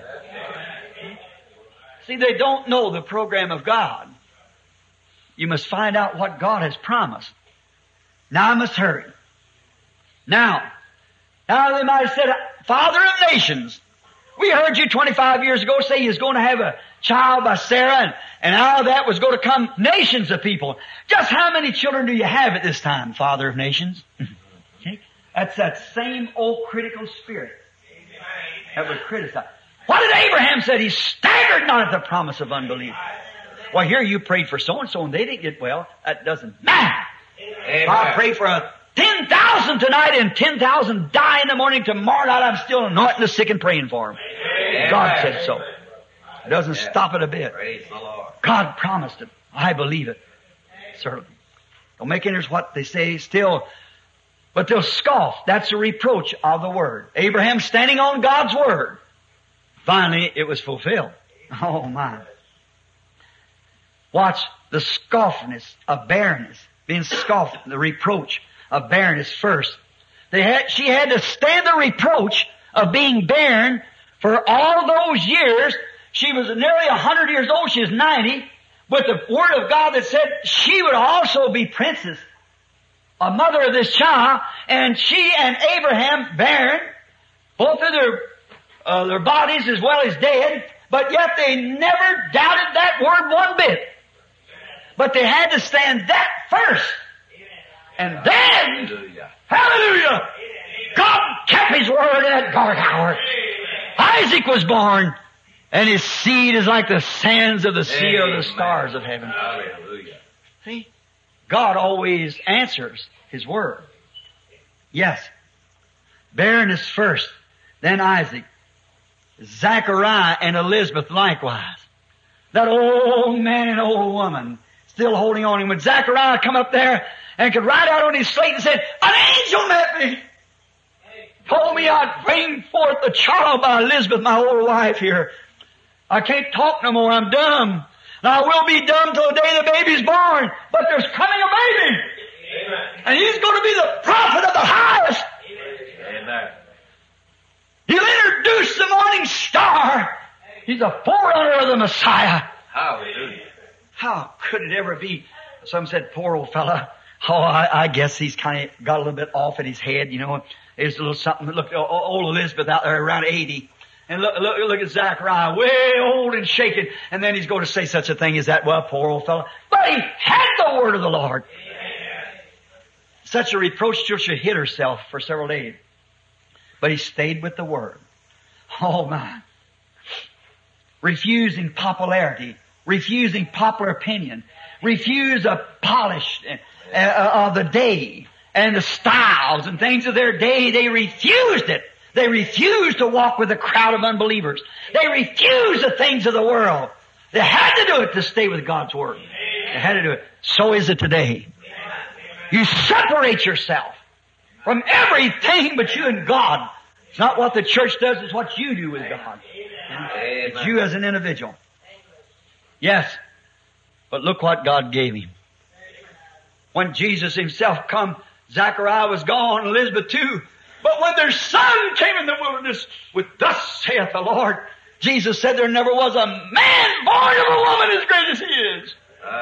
See, they don't know the program of God. You must find out what God has promised. Now I must hurry. Now they might have said, Father of nations, we heard you 25 years ago say you was going to have a child by Sarah, and out of that was going to come nations of people. Just how many children do you have at this time, Father of nations? Okay? That's that same old critical spirit that would criticize. What did Abraham say? He staggered not at the promise of unbelief. Well, here you prayed for so-and-so and they didn't get well. That doesn't matter. If I pray for 10,000 tonight and 10,000 die in the morning, tomorrow night I'm still anointing the sick and praying for them. God said so. It doesn't stop it a bit. Praise the Lord. God promised it. I believe it. Certainly. Don't make any what they say still. But they'll scoff. That's a reproach of the Word. Abraham standing on God's Word. Finally, it was fulfilled. Oh my. Watch the scoffness of barrenness. Being scoffed, the reproach of barrenness first. She had to stand the reproach of being barren for all those years. She was nearly 100 years old. She was 90. With the Word of God that said she would also be princess, a mother of this child, and she and Abraham barren, both of their bodies as well as dead, but yet they never doubted that word one bit. But they had to stand that first. And then, hallelujah, God kept His word in that dark hour. Isaac was born, and his seed is like the sands of the sea or the stars of heaven. Hallelujah. See? God always answers His word. Yes. Barrenness first, then Isaac. Zachariah and Elizabeth likewise. That old man and old woman still holding on him. When Zechariah come up there and could write out on his slate and said, an angel met me. Told me I'd bring forth a child by Elizabeth, my old wife here. I can't talk no more. I'm dumb. And I will be dumb till the day the baby's born. But there's coming a baby. Amen. And he's going to be the prophet of the highest. Amen. He'll introduce the morning star. He's a forerunner of the Messiah. Hallelujah. How could it ever be? Some said, poor old fella. Oh, I guess he's kind of got a little bit off in his head, you know. There's a little something. Look, old Elizabeth out there around 80. And look at Zechariah, way old and shaken. And then he's going to say such a thing as that. Well, poor old fella. But he had the word of the Lord. Such a reproach till she hid herself for several days. But he stayed with the word. Oh my. Refusing popularity. Refusing popular opinion. Refuse a polish of the day. And the styles and things of their day. They refused it. They refused to walk with a crowd of unbelievers. They refused the things of the world. They had to do it to stay with God's word. They had to do it. So is it today. You separate yourself from everything but you and God. It's not what the church does, it's what you do with God. It's you as an individual. Yes. But look what God gave him. When Jesus himself come, Zechariah was gone, Elizabeth too. But when their son came in the wilderness with thus saith the Lord, Jesus said there never was a man born of a woman as great as he is.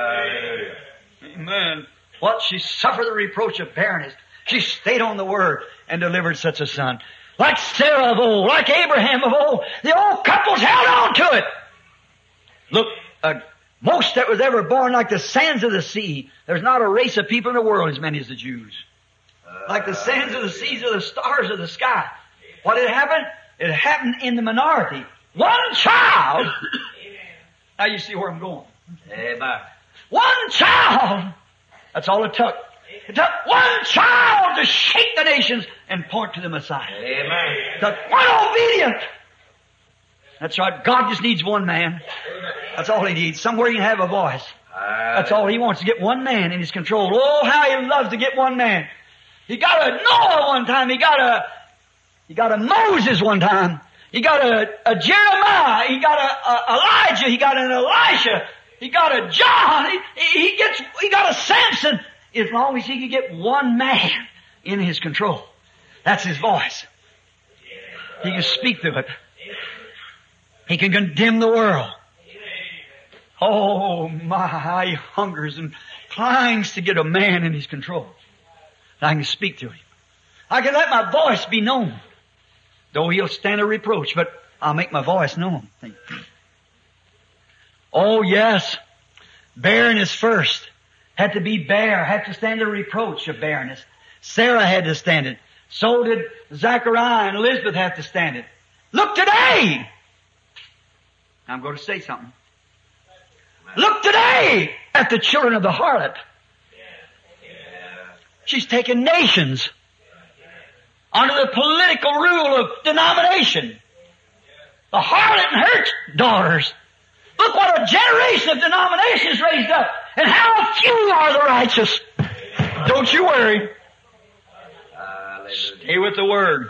Amen. What? She suffered the reproach of barrenness. She stayed on the word and delivered such a son. Like Sarah of old, like Abraham of old, the old couples held on to it. Look, most that was ever born like the sands of the sea. There's not a race of people in the world as many as the Jews. Like the sands of the seas or the stars of the sky. What did happen? It happened in the minority. One child. Now you see where I'm going. Amen. One child. That's all it took. It took one child to shake the nations and point to the Messiah. Amen. It took one obedient. That's right. God just needs one man. That's all He needs. Somewhere you can have a voice. That's all He wants, to get one man in His control. Oh, how He loves to get one man. He got a Noah one time. He got a Moses one time. He got a Jeremiah. He got a Elijah. He got an Elisha. He got a John. He got a Samson. As long as he can get one man in his control. That's his voice. He can speak through it. He can condemn the world. Oh my, how he hungers and climbs to get a man in his control. I can speak to him. I can let my voice be known. Though he'll stand a reproach, but I'll make my voice known. Oh yes, barrenness first. Had to be bare, had to stand a reproach of barrenness. Sarah had to stand it. So did Zechariah and Elizabeth have to stand it. Look today! I'm going to say something. Look today at the children of the harlot. She's taken nations under the political rule of denomination. The harlot and her daughters. Look what a generation of denominations raised up. And how few are the righteous. Don't you worry. Stay with the Word.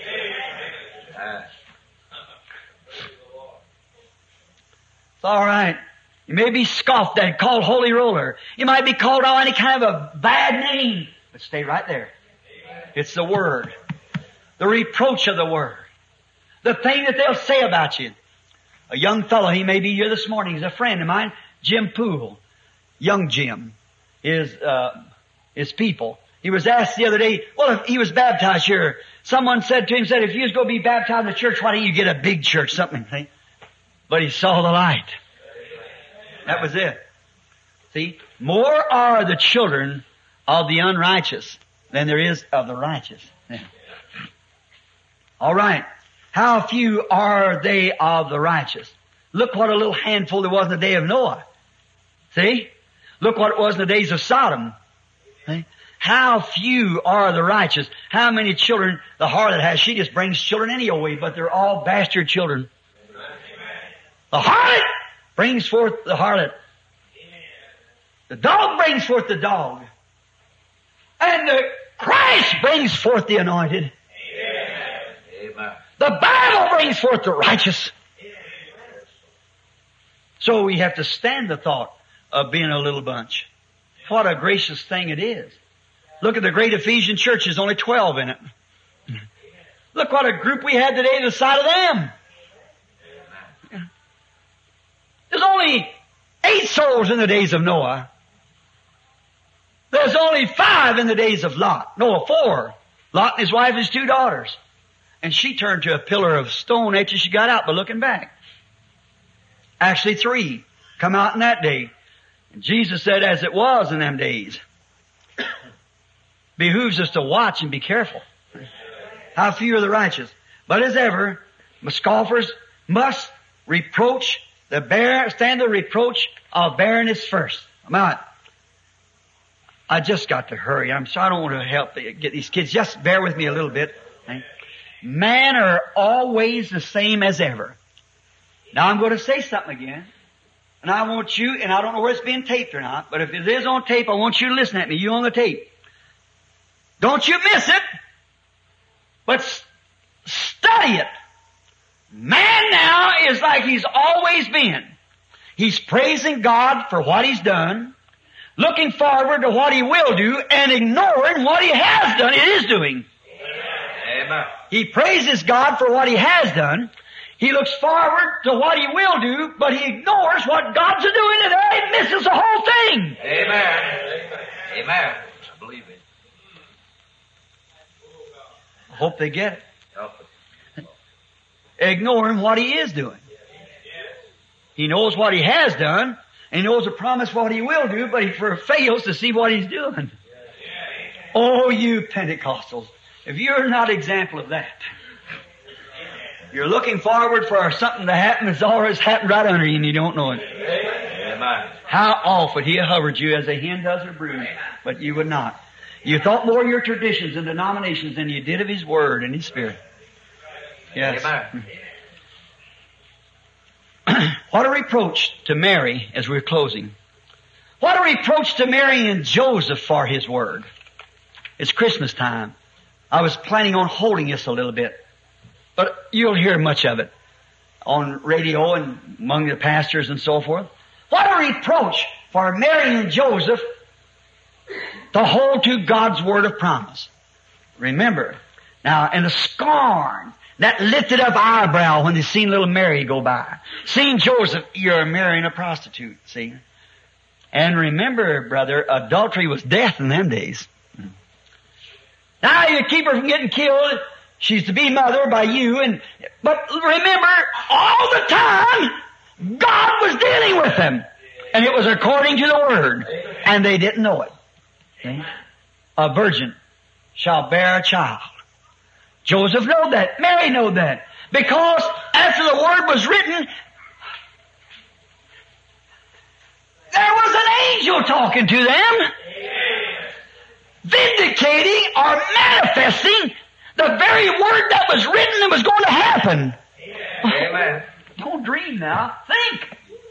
It's all right. You may be scoffed at, called holy roller. You might be called all any kind of a bad name. But stay right there. It's the Word. The reproach of the Word. The thing that they'll say about you. A young fellow, he may be here this morning. He's a friend of mine, Jim Poole. Young Jim. His people. He was asked the other day, well, if he was baptized here, someone said to him, if you was going to be baptized in the church, why don't you get a big church, something. But he saw the light. That was it. See, more are the children of the unrighteous than there is of the righteous. Yeah. All right. How few are they of the righteous? Look what a little handful there was in the day of Noah. See? Look what it was in the days of Sodom. See? How few are the righteous? How many children the harlot has? She just brings children any old way, but they're all bastard children. The harlot brings forth the harlot. The dog brings forth the dog. And the Christ brings forth the anointed. Amen. The Bible brings forth the righteous. So we have to stand the thought of being a little bunch. What a gracious thing it is. Look at the great Ephesian church. There's only 12 in it. Look what a group we had today to the side of them. There's only 8 souls in the days of Noah. There's only 5 in the days of Lot. Noah, 4. Lot and his wife and his 2 daughters. And she turned to a pillar of stone after she got out by looking back. Actually 3 come out in that day. And Jesus said, as it was in them days. Behooves us to watch and be careful. How few are the righteous. But as ever, scoffers must reproach stand the reproach of barrenness first. I just got to hurry. I'm sorry, I don't want to help get these kids. Just bear with me a little bit. Men are always the same as ever. Now I'm going to say something again. And I want you, and I don't know where it's being taped or not, but if it is on tape, I want you to listen at me. You on the tape. Don't you miss it. But study it. Man now is like he's always been. He's praising God for what He's done, looking forward to what He will do, and ignoring what He has done, it is doing. Amen. He praises God for what He has done. He looks forward to what He will do, but he ignores what God's doing today and misses the whole thing. Amen. Amen. I believe it. I hope they get it. Help us. Ignoring what He is doing. He knows what He has done, and He knows the promise what He will do, but He fails to see what He's doing. Oh, you Pentecostals, if you're not an example of that, you're looking forward for something to happen that's always happened right under you and you don't know it. Amen. How often He hovered you as a hen does her brood, but you would not. You thought more of your traditions and denominations than you did of His Word and His Spirit. Yes. Amen. What a reproach to Mary as we're closing. What a reproach to Mary and Joseph for His Word. It's Christmas time. I was planning on holding this a little bit, but you'll hear much of it on radio and among the pastors and so forth. What a reproach for Mary and Joseph to hold to God's word of promise. Remember, now, and the scorn that lifted up eyebrow when they seen little Mary go by. Seen Joseph, you're marrying a prostitute, see? And remember, brother, adultery was death in them days. Now you keep her from getting killed. She's to be mothered by you, but remember, all the time, God was dealing with them. And it was according to the Word. And they didn't know it. See? A virgin shall bear a child. Joseph knew that. Mary knew that. Because after the Word was written, there was an angel talking to them, vindicating or manifesting the very word that was written and was going to happen. Amen. Don't dream now. Think.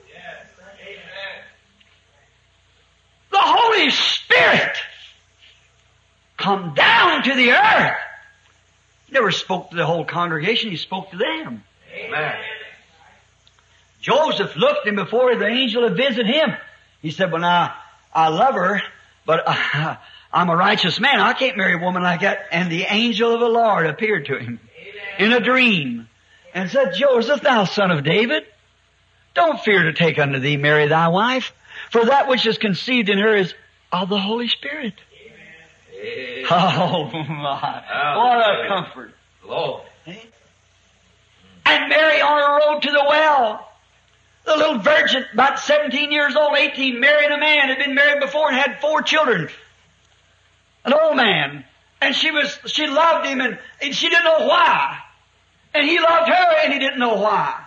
The Holy Spirit come down to the earth. He never spoke to the whole congregation. He spoke to them. Amen. Joseph looked, and before the angel had visited him, he said, well, now, I love her, but I'm a righteous man. I can't marry a woman like that. And the angel of the Lord appeared to him in a dream and said, Joseph, thou son of David, don't fear to take unto thee Mary thy wife, for that which is conceived in her is of the Holy Spirit. Amen. Oh my, what a comfort. Lord. And Mary on her road to the well, the little virgin, about 17 years old, 18, married a man, had been married before and had 4 children. An old man. And she loved him and she didn't know why. And he loved her and he didn't know why.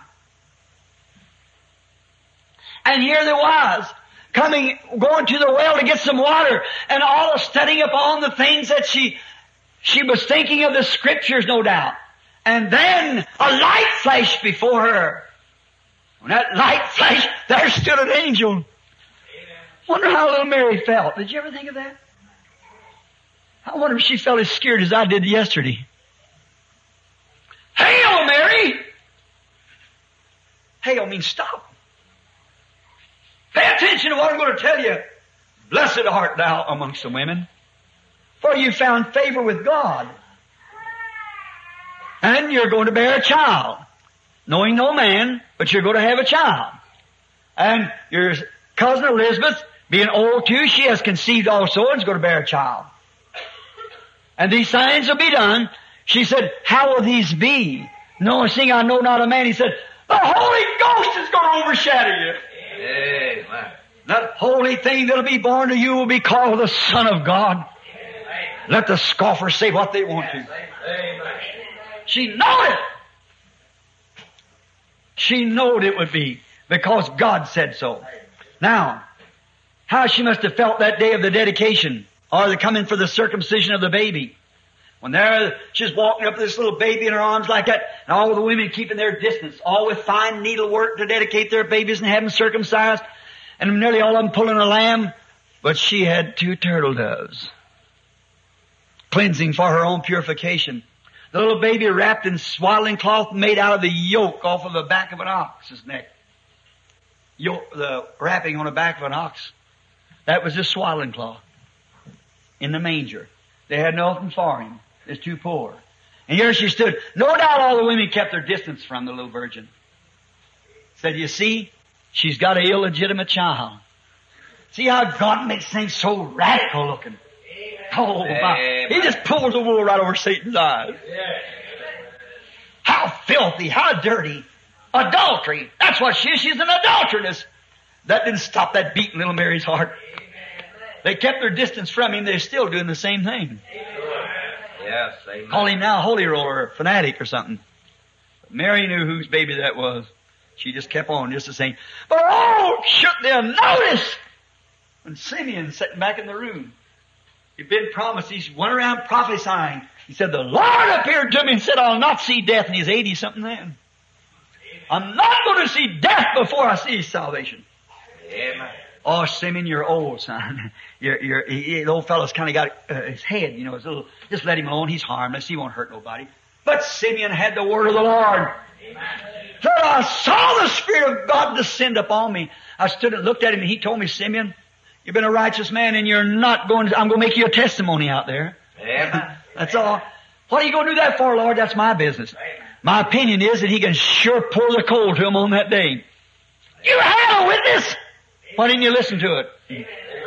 And here there was, going to the well to get some water, and all studying upon the things that she was thinking of the Scriptures, no doubt. And then a light flashed before her. When that light flashed, there stood an angel. Wonder how little Mary felt. Did you ever think of that? I wonder if she felt as scared as I did yesterday. Hail, Mary! Hail means stop. Pay attention to what I'm going to tell you. Blessed art thou amongst the women, for you found favor with God. And you're going to bear a child, knowing no man, but you're going to have a child. And your cousin Elizabeth, being old too, she has conceived also and is going to bear a child. And these signs will be done. She said, how will these be? No, seeing I know not a man. He said, the Holy Ghost is going to overshadow you. Amen. That holy thing that'll be born to you will be called the Son of God. Amen. Let the scoffers say what they want to. Amen. She knowed it. She knowed it would be because God said so. Now, how she must have felt that day of the dedication or the coming for the circumcision of the baby. When there, she's walking up with this little baby in her arms like that, and all the women keeping their distance, all with fine needlework to dedicate their babies and have them circumcised, and nearly all of them pulling a lamb, but she had 2 turtle doves, cleansing for her own purification. The little baby wrapped in swaddling cloth made out of the yoke off of the back of an ox's neck. The wrapping on the back of an ox. That was his swaddling cloth. In the manger. They had nothing for him. It's too poor. And here she stood. No doubt all the women kept their distance from the little virgin. Said, you see, she's got an illegitimate child. See how God makes things so radical looking. Oh, my. He just pulls the wool right over Satan's eyes. How filthy, how dirty. Adultery. That's what she is. She's an adulteress. That didn't stop that beating little Mary's heart. They kept their distance from him. They're still doing the same thing. Yes, amen. Call him now a holy roller, a fanatic or something. But Mary knew whose baby that was. She just kept on just the same. But oh, shook them. Notice! When Simeon sitting back in the room, he'd been promised. He went around prophesying. He said, the Lord appeared to me and said, I'll not see death. And he's 80-something then. I'm not going to see death before I see salvation. Amen. Oh, Simeon, you're old, son. The old fellow's kind of got his head, you know, his little, just let him alone. He's harmless. He won't hurt nobody. But Simeon had the word of the Lord. So I saw the Spirit of God descend upon me. I stood and looked at him and he told me, Simeon, you've been a righteous man and you're not going to, I'm going to make you a testimony out there. Amen. That's all. What are you going to do that for, Lord? That's my business. My opinion is that he can sure pour the coal to him on that day. You had a witness. Why didn't you listen to it?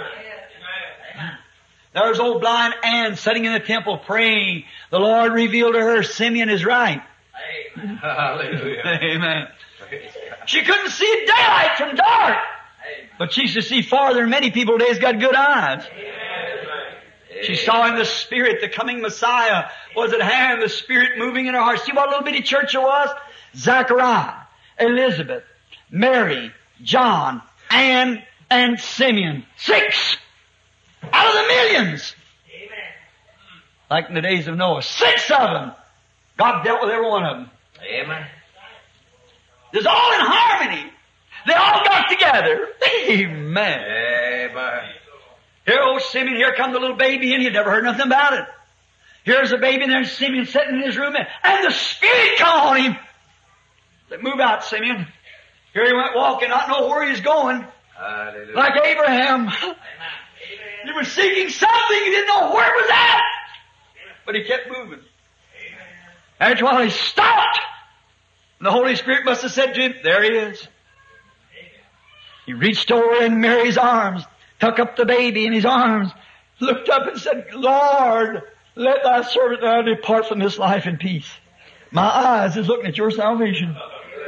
There's old blind Anne sitting in the temple praying. The Lord revealed to her, Simeon is right. Hallelujah. Amen. She couldn't see daylight from dark. But she could see farther than many people today's got good eyes. She saw in the Spirit the coming Messiah was at hand, the Spirit moving in her heart. See what little bitty church it was? Zachariah, Elizabeth, Mary, John, Anne, and Simeon. 6 out of the millions. Amen. Like in the days of Noah. 6 of them. God dealt with every one of them. Amen. It was all in harmony. They all got together. Amen. Amen. Here, old Simeon, here come the little baby in. He'd never heard nothing about it. Here's the baby, and there's Simeon sitting in his room, and the Spirit come on him. Said, move out, Simeon. Here he went walking, not know where he's going. Hallelujah. Like Abraham. He was seeking something, he didn't know where it was at. But he kept moving. After a while he stopped. And the Holy Spirit must have said to him, there he is. He reached over in Mary's arms, took up the baby in his arms, looked up and said, Lord, let thy servant now depart from this life in peace. My eyes is looking at your salvation.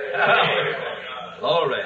Glory.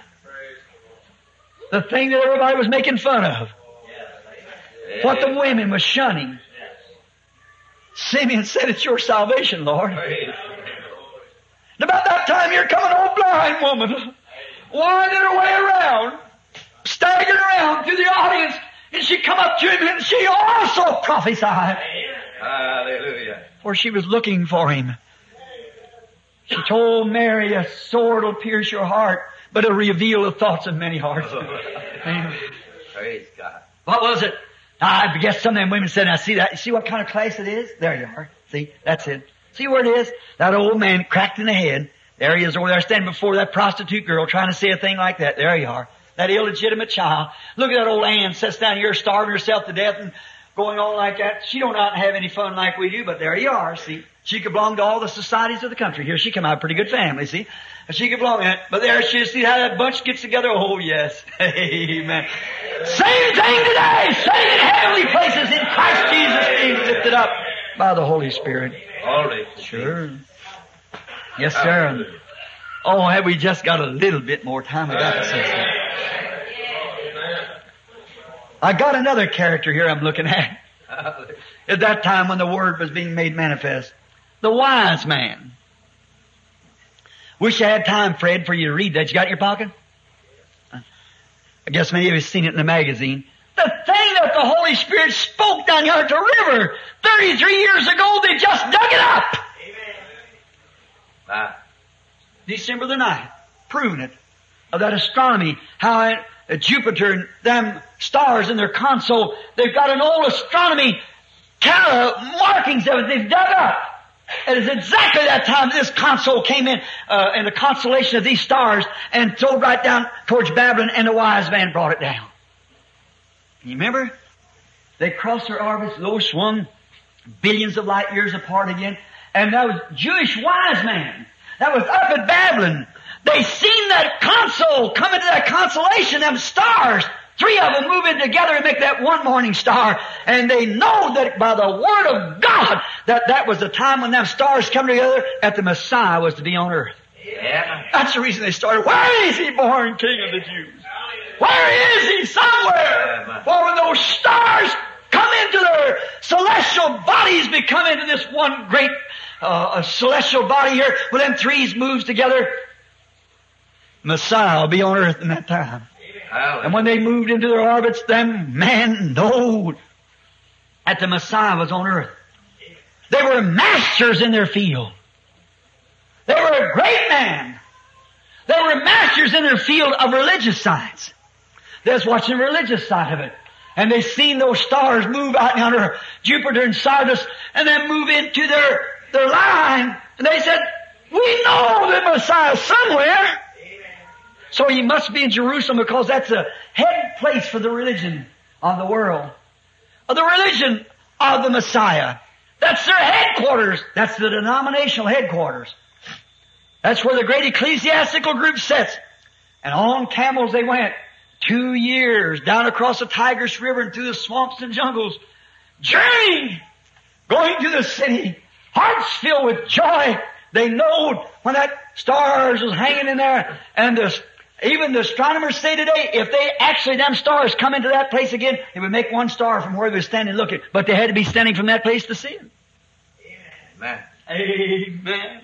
The thing that everybody was making fun of. What the women was shunning. Simeon said, it's your salvation, Lord. And about that time here come an old blind woman, winding her way around, staggering around through the audience, and she come up to him and she also prophesied. Hallelujah. For she was looking for him. She told Mary, a sword will pierce your heart, but it'll reveal the thoughts of many hearts. Amen. Praise God. What was it? I guess some of them women said, now see that? See what kind of class it is? There you are. See? That's it. See where it is? That old man cracked in the head. There he is over there standing before that prostitute girl trying to say a thing like that. There you are. That illegitimate child. Look at that old Ann sits down here starving herself to death and going on like that. She don't not have any fun like we do, but there you are, see. She could belong to all the societies of the country. Here she come out of a pretty good family, see. And she could belong in it. But there she is. See how that bunch gets together? Oh, yes. Amen. Same thing today. Same in heavenly places in Christ Jesus being lifted up by the Holy Spirit. Sure. Yes, sir. Oh, have we just got a little bit more time? I got to say something. I got another character here I'm looking at. At that time when the Word was being made manifest. The wise man. Wish I had time, Fred, for you to read that. You got it in your pocket? I guess many of you have seen it in the magazine. The thing that the Holy Spirit spoke down here at the river 33 years ago, they just dug it up. Amen. December the 9th. Proving it. Of that astronomy. How Jupiter and them stars in their console, they've got an old astronomy markings of it they've dug up. It is exactly that time this console came in the constellation of these stars and threw right down towards Babylon, and the wise man brought it down. You remember? They crossed their orbits, low swung, billions of light years apart again, and that was Jewish wise man. That was up at Babylon. They seen that console come into that constellation, them stars. 3 of them move in together and make that one morning star. And they know that by the Word of God, that was the time when them stars come together, that the Messiah was to be on earth. Yeah. That's the reason they started. Where is He born, King of the Jews? Where is He? Somewhere. For when those stars come into their celestial bodies, become into this one great celestial body here, with them 3s moves together, Messiah will be on earth in that time. And when they moved into their orbits, them man knowed that the Messiah was on earth. They were masters in their field. They were a great man. They were masters in their field of religious science. They was watching the religious side of it. And they seen those stars move out under Jupiter and Sardis and then move into their line. And they said, we know the Messiah somewhere. So He must be in Jerusalem because that's a head place for the religion of the world. Of the religion of the Messiah. That's their headquarters. That's the denominational headquarters. That's where the great ecclesiastical group sits. And on camels they went 2 years down across the Tigris River and through the swamps and jungles. Journeying, going to the city, hearts filled with joy. They know when that stars was hanging in there, and even the astronomers say today, if they actually, them stars come into that place again, it would make one star from where they were standing looking, but they had to be standing from that place to see it. Amen. Amen.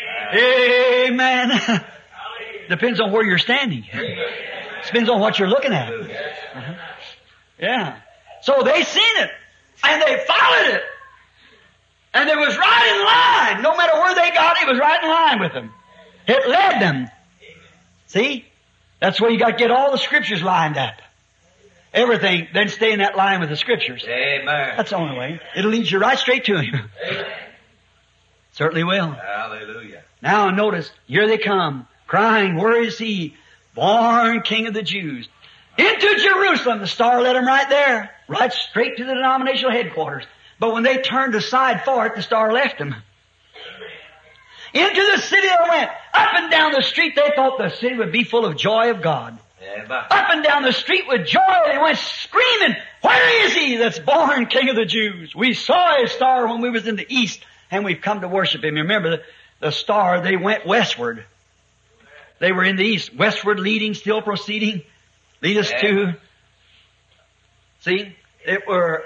Amen. Depends on where you're standing. Depends on what you're looking at. Yeah. So they seen it, and they followed it. And it was right in line. No matter where they got it, it was right in line with them. It led them. See? That's where you got to get all the Scriptures lined up. Everything, then stay in that line with the Scriptures. Amen. That's the only way. It'll lead you right straight to Him. Amen. Certainly will. Hallelujah. Now notice, here they come, crying, where is He? Born King of the Jews. Into Jerusalem. The star led them right there. Right straight to the denominational headquarters. But when they turned aside for it, the star left them. Into the city they went. Up and down the street, they thought the city would be full of joy of God. Amen. Up and down the street with joy, they went screaming, where is He that's born King of the Jews? We saw His star when we was in the east, and we've come to worship Him. Remember, the star, they went westward. They were in the east, westward leading, still proceeding. Lead us to, see, they were,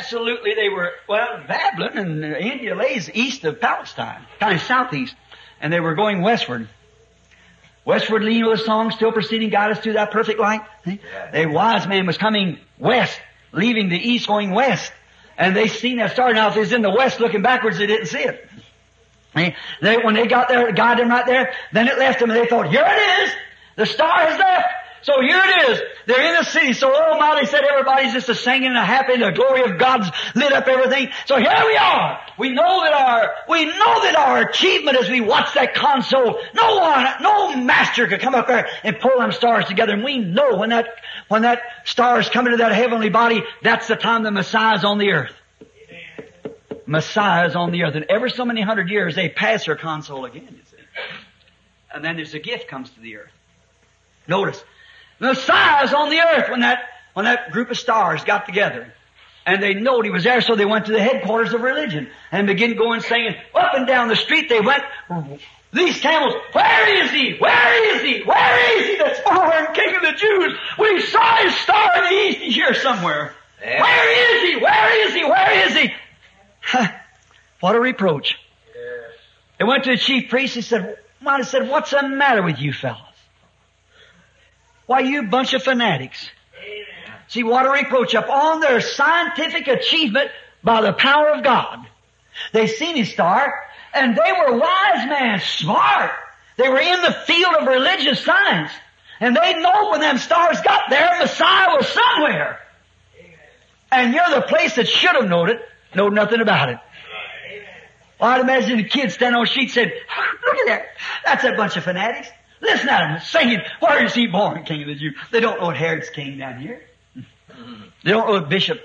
Babylon and India lays east of Palestine, kind of southeast, and they were going westward. Westward leading with a song, still proceeding, guide us to that perfect light. See? The wise man was coming west, leaving the east, going west, and they seen that star. Now, if they was in the west looking backwards, they didn't see it. When they got there, got him right there, then it left them and they thought, here it is! The star has left! So here it is. They're in the city. So Almighty said everybody's just a singing and a happy. The glory of God's lit up everything. So here we are. We know that our achievement as we watch that console, no master could come up there and pull them stars together. And we know when that star is coming to that heavenly body, that's the time the Messiah's on the earth. Messiah's on the earth. And ever so many 100 years, they pass their console again, you see. And then there's a gift comes to the earth. Notice. Messiah's on the earth when that group of stars got together. And they knowed he was there, so they went to the headquarters of religion and began going saying, up and down the street they went, these camels, where is he? Where is he? Where is he that's born King of the Jews? We saw his star in the east. He's here somewhere. Yeah. Where is he? Where is he? Where is he? What a reproach. Yes. They went to the chief priest. He said, what's the matter with you fellas? Why, you bunch of fanatics. Amen. See, what a reproach upon their scientific achievement by the power of God. They seen his star, and they were wise men, smart. They were in the field of religious science. And they know when them stars got there, Messiah was somewhere. Amen. And you're the place that should have known it, know nothing about it. Amen. Well, I'd imagine the kids standing on the street said, look at that. That's a bunch of fanatics. Listen at them singing, where is he born, King of the Jews? They don't know what Herod's king down here. They don't know what Bishop.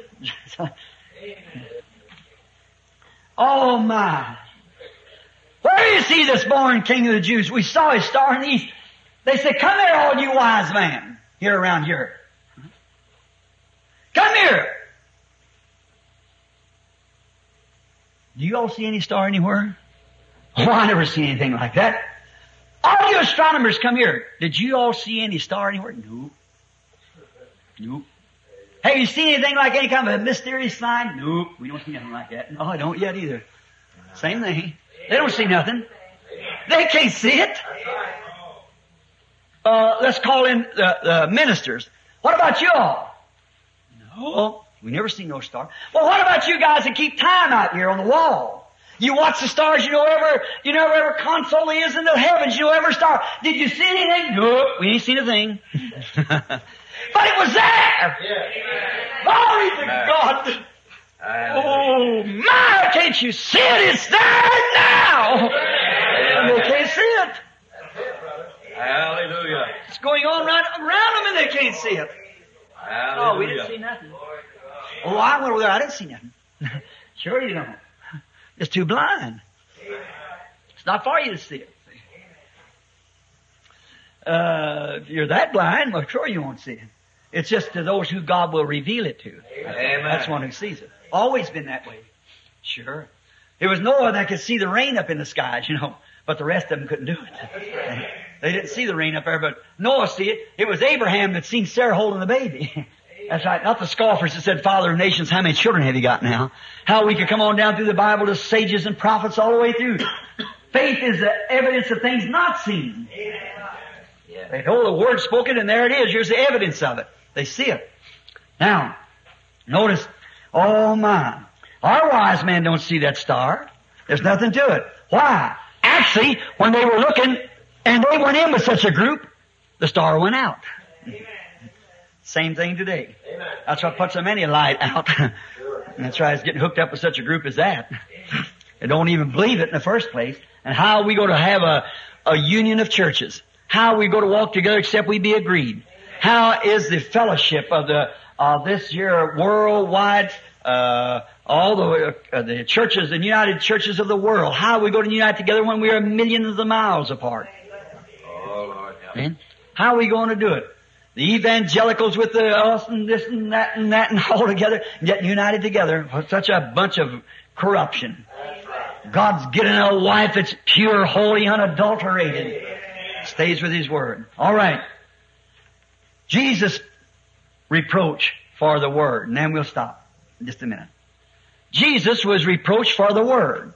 Oh my. Where is he that's born King of the Jews? We saw his star in the east. They said, come here, all you wise men here around here. Come here. Do you all see any star anywhere? Oh, I never seen anything like that. All you astronomers, come here. Did you all see any star anywhere? No. Nope. Have you seen anything like any kind of a mysterious sign? Nope. We don't see nothing like that. No, I don't yet either. Same thing. They don't see nothing. They can't see it. Let's call in the ministers. What about you all? No. We never see no star. Well, what about you guys that keep time out here on the wall? You watch the stars, you know where console is in the heavens, you know every star. Did you see anything? No, we ain't seen a thing. But it was there! Yeah. Glory to God! Oh my, can't you see it? It's there now! And they can't see it. Hallelujah. It's going on right around them and they can't see it. Hallelujah. Oh, we didn't see nothing. Oh, I went over there, I didn't see nothing. Sure you don't. It's too blind. It's not for you to see it. If you're that blind, well, sure you won't see it. It's just to those who God will reveal it to. Amen. That's one who sees it. Always been that way. Sure. It was Noah that could see the rain up in the skies, but the rest of them couldn't do it. They didn't see the rain up there, but Noah see it. It was Abraham that seen Sarah holding the baby. That's right. Not the scoffers that said, Father of nations, how many children have you got now? How we could come on down through the Bible to sages and prophets all the way through. Faith is the evidence of things not seen. They know the word spoken and there it is. Here's the evidence of it. They see it. Now, notice, oh my, our wise men don't see that star. There's nothing to it. Why? Actually, when they were looking and they went in with such a group, the star went out. Same thing today. Amen. That's what puts so many light out. Sure. And that's why it's getting hooked up with such a group as that. They don't even believe it in the first place. And how are we going to have a union of churches? How are we going to walk together except we be agreed? How is the fellowship of this year worldwide, all the churches, the united churches of the world? How are we going to unite together when we are millions of miles apart? Oh, Lord. Yeah. How are we going to do it? The evangelicals with the us and this and that and all together, getting united together for such a bunch of corruption. God's getting a wife that's pure, holy, unadulterated. Stays with His Word. All right. Jesus' reproach for the Word. And then we'll stop in just a minute. Jesus was reproached for the Word.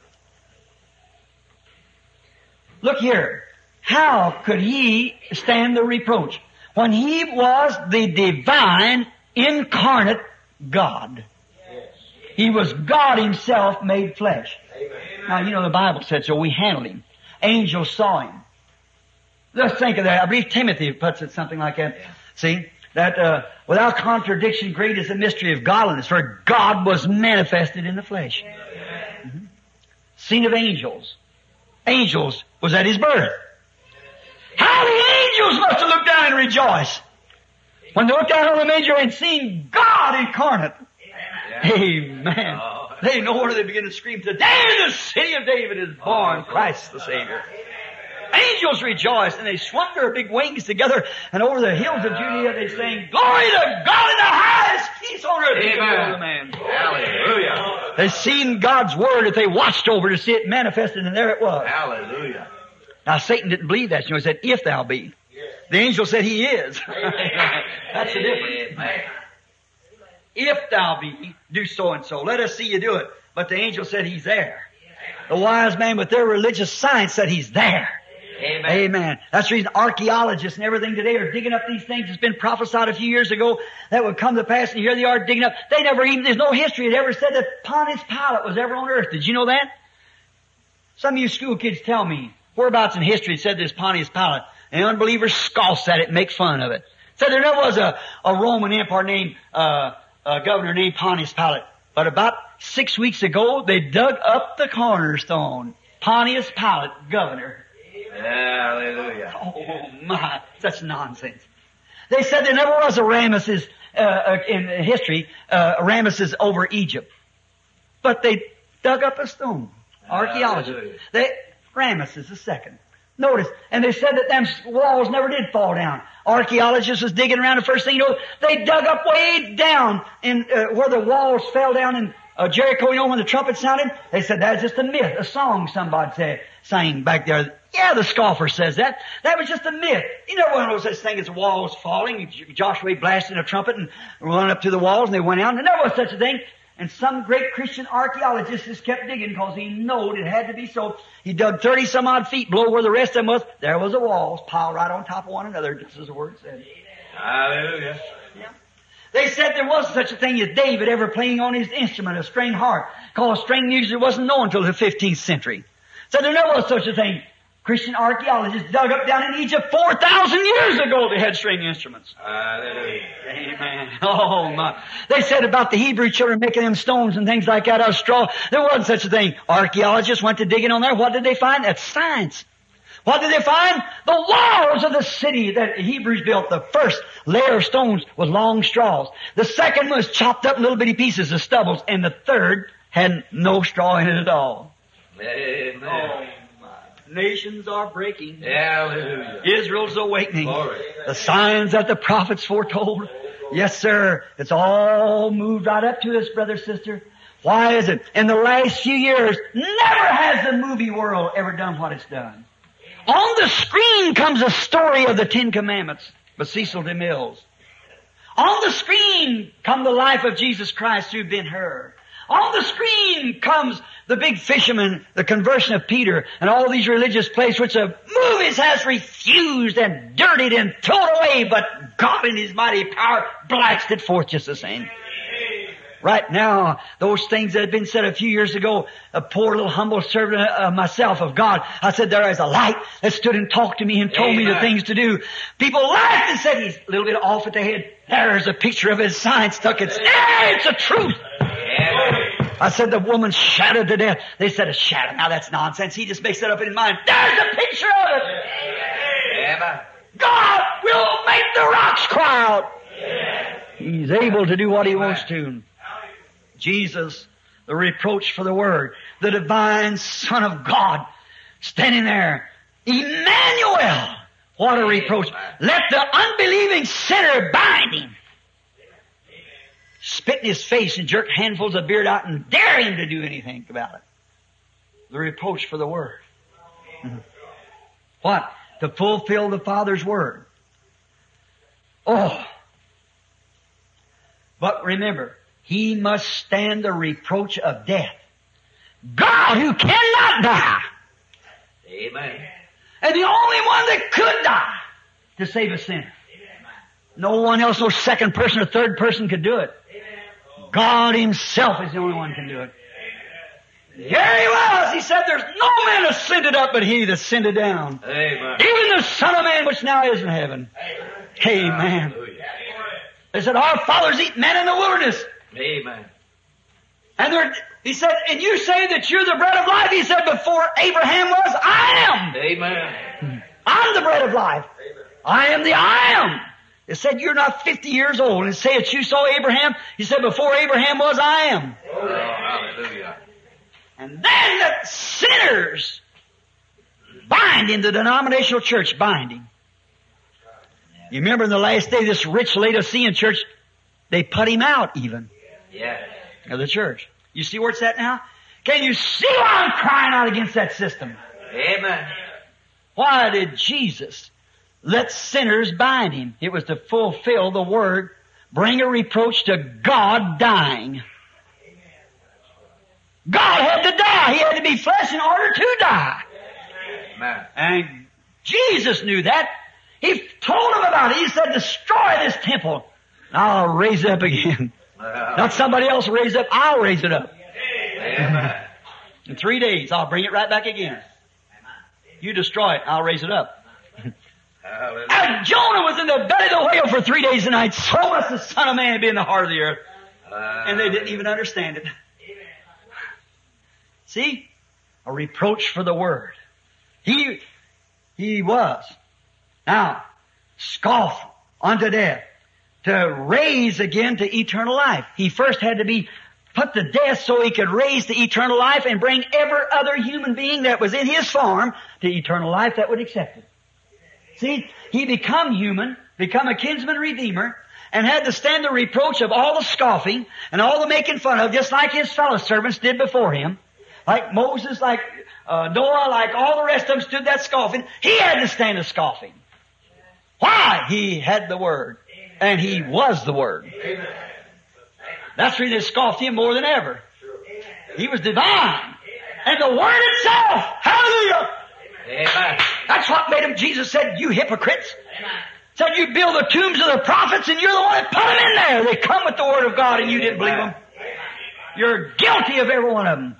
Look here. How could He stand the reproach? When He was the divine, incarnate God. He was God Himself made flesh. Now, you know the Bible said so. We handled him. Angels saw him. Let's think of that. I believe Timothy puts it something like that. See? That without contradiction, great is the mystery of godliness, for God was manifested in the flesh. Mm-hmm. Seen of angels. Angels was at his birth. How the angels must have looked down and rejoiced when they looked down on the manger and seen God incarnate. Amen. They know where they begin to scream, today the city of David is born, Christ the Savior. Angels rejoiced, and they swung their big wings together, and over the hills of Judea they sang, glory to God in the highest, peace on earth. Amen. Hallelujah. They seen God's Word that they watched over to see it manifested, and there it was. Hallelujah. Now Satan didn't believe that. You know, he said, if thou be. The angel said he is. That's the difference. If thou be, do so and so. Let us see you do it. But the angel said he's there. The wise man with their religious science said he's there. Amen. Amen. That's the reason archaeologists and everything today are digging up these things. It's been prophesied a few years ago that would come to pass, and here they are digging up. They never even, there's no history that ever said that Pontius Pilate was ever on earth. Did you know that? Some of you school kids tell me, whereabouts in history said there's Pontius Pilate, and unbelievers scoff at it and make fun of it. Said there never was a Roman emperor named, a governor named Pontius Pilate. But about 6 weeks ago, they dug up the cornerstone. Pontius Pilate, governor. Hallelujah. Oh my, such nonsense. They said there never was a Ramesses, in history, Ramesses over Egypt. But they dug up a stone. Archaeologists. Ramesses II. Notice, and they said that them walls never did fall down. Archaeologists was digging around, the first thing you know, they dug up way down in where the walls fell down in Jericho, you know, when the trumpet sounded. They said that's just a myth, a song somebody sang back there. Yeah, the scoffer says that. That was just a myth. You never know such thing as walls falling. Joshua blasted a trumpet and run up to the walls and they went out. And there never was such a thing. And some great Christian archaeologist just kept digging because he knowed it had to be so. He dug 30 some odd feet below where the rest of them was. There was the walls piled right on top of one another, just as the word said. Hallelujah. Yeah. They said there wasn't such a thing as David ever playing on his instrument, a string harp, because string music wasn't known until the 15th century. So there never was such a thing. Christian archaeologists dug up down in Egypt 4,000 years ago they had string instruments. Hallelujah. Amen. Oh my. They said about the Hebrew children making them stones and things like that out of straw. There wasn't such a thing. Archaeologists went to digging on there. What did they find? That's science. What did they find? The walls of the city that the Hebrews built. The first layer of stones was long straws. The second was chopped up in little bitty pieces of stubbles. And the third had no straw in it at all. Amen. Oh. Nations are breaking. Hallelujah. Israel's awakening. Glory. The signs that the prophets foretold. Yes, sir. It's all moved right up to us, brother, sister. Why is it? In the last few years, never has the movie world ever done what it's done. On the screen comes a story of the Ten Commandments by Cecil DeMille. On the screen come the life of Jesus Christ through Ben-Hur. On the screen comes the big fisherman, the conversion of Peter, and all these religious places which the movies has refused and dirtied and thrown away, but God in His mighty power blasted forth just the same. Right now, those things that had been said a few years ago, a poor little humble servant myself of God, I said there is a light that stood and talked to me and told me the things to do. People laughed and said he's a little bit off at the head. There's a picture of his sign stuck. It's the truth. I said the woman shouted to death. They said a shadow. Now that's nonsense. He just makes that up in his mind. There's a picture of it. God will make the rocks cry out. He's able to do what He wants to. Jesus, the reproach for the Word, the divine Son of God, standing there. Emmanuel! What a reproach. Let the unbelieving sinner bind Him. Spit in His face and jerk handfuls of beard out and dare Him to do anything about it. The reproach for the Word. What? To fulfill the Father's Word. Oh! But remember, He must stand the reproach of death. God who cannot die. Amen. And the only one that could die to save a sinner. No one else, no second person or third person could do it. God Himself is the only one who can do it. Here he was. He said, there's no man ascended up but he that ascended down. Amen. Even the Son of Man which now is in heaven. Amen. Hallelujah. They said, our fathers eat manna in the wilderness. Amen. And he said, and you say that you're the bread of life. He said, before Abraham was, I am. Amen. I'm the bread of life. I am the I am. It said, you're not 50 years old. And say that you saw Abraham. He said, before Abraham was, I am. Oh, hallelujah. And then the sinners bind in the denominational church, binding. You remember in the last day, this rich Laodicean church, they put him out even Yes. of the church. You see where it's at now? Can you see why I'm crying out against that system? Amen. Why did Jesus let sinners bind him? It was to fulfill the word, bring a reproach to God dying. God had to die. He had to be flesh in order to die. Amen. And Jesus knew that. He told them about it. He said, destroy this temple, and I'll raise it up again. Not somebody else raise it up. I'll raise it up. Amen. In 3 days, I'll bring it right back again. You destroy it, I'll raise it up. Hallelujah. And Jonah was in the belly of the whale for 3 days and nights. So must the Son of Man be in the heart of the earth. And they didn't even understand it. See? A reproach for the word. He was. Now, scoff unto death. To raise again to eternal life. He first had to be put to death so he could raise to eternal life and bring every other human being that was in his form to eternal life that would accept it. See, he become human, become a kinsman redeemer, and had to stand the reproach of all the scoffing and all the making fun of, just like his fellow servants did before him. Like Moses, like Noah, like all the rest of them stood that scoffing. He had to stand the scoffing. Why? He had the Word. And He was the Word. That's the reason they scoffed Him more than ever. He was divine. And the Word itself. Hallelujah. Amen. That's what made him. Jesus said, you hypocrites. Said you build the tombs of the prophets and you're the one that put them in there. They come with the Word of God and you didn't believe them. You're guilty of every one of them.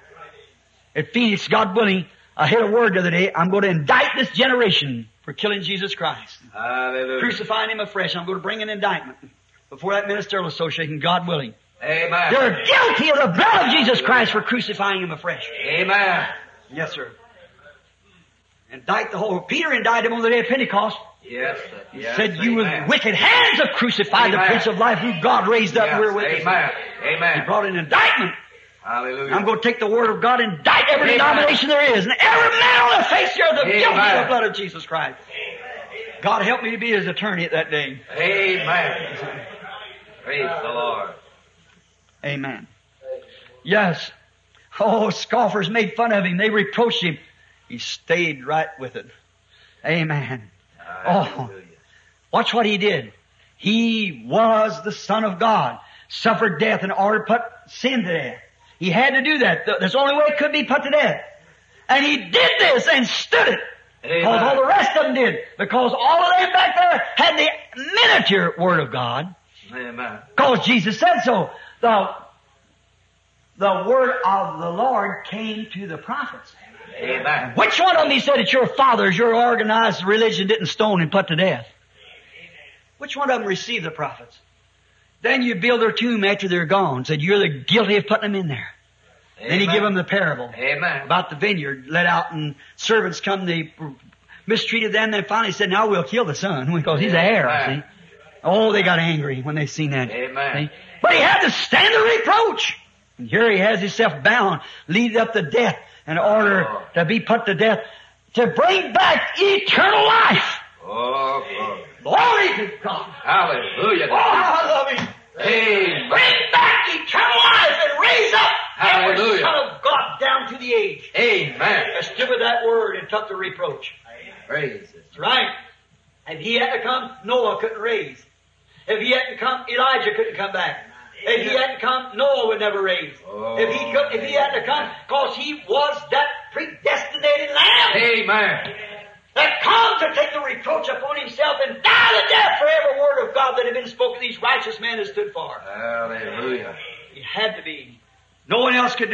At Phoenix, God willing, I hit a word the other day. I'm going to indict this generation for killing Jesus Christ. Hallelujah. Crucifying Him afresh. I'm going to bring an indictment before that ministerial association, God willing. Amen. They're guilty of the blood of Jesus Christ for crucifying Him afresh. Amen. Yes, sir. Indict the whole. Peter indicted him on the day of Pentecost. Yes. He said, you with wicked hands have crucified the Prince of Life who God raised up. Yes. We're witnesses. Amen. He Amen. brought an indictment. Hallelujah. I'm going to take the Word of God and indict every Amen. denomination there is. And every man on the face here is guilty of Amen. the blood of Jesus Christ. God help me to be His attorney at that day. Amen. Praise the Lord. Amen. Yes. Oh, scoffers made fun of Him. They reproached Him. He stayed right with it. Amen. Oh, Hallelujah. watch what He did. He was the Son of God. Suffered death in order to put sin to death. He had to do that. That's the only way it could be put to death. And He did this and stood it. Because all the rest of them did. Because all of them back there had the miniature Word of God. Amen. Because Jesus said so. The Word of the Lord came to the prophets. Amen. Which one of them He said that your fathers, your organized religion didn't stone and put to death? Which one of them received the prophets? Then you build their tomb after they're gone. Said you're the guilty of putting them in there. Amen. Then He give them the parable Amen. about the vineyard let out and servants come, they mistreated them, then finally said, now we'll kill the son because he's the heir, Amen. see. Oh, they got angry when they seen that. Amen. See? But He had to stand the reproach. And here He has Himself bound, lead up to death in order to be put to death, to bring back eternal life. Oh, glory. Glory to God. Hallelujah. Oh, how I love Him. Amen. Bring back eternal life and raise up every Hallelujah. Son of God down to the age. Amen. That stood with that word and took the reproach. Praise it. That's right. If He had to come, Noah couldn't raise. If He hadn't come, Elijah couldn't come back. If He hadn't come, Noah would never raise. Oh. If He hadn't come, because He was that predestinated Lamb Amen. that come to take the reproach upon Himself and die the death for every word of God that had been spoken these righteous men has stood for. Hallelujah. He had to be. No one else could do it.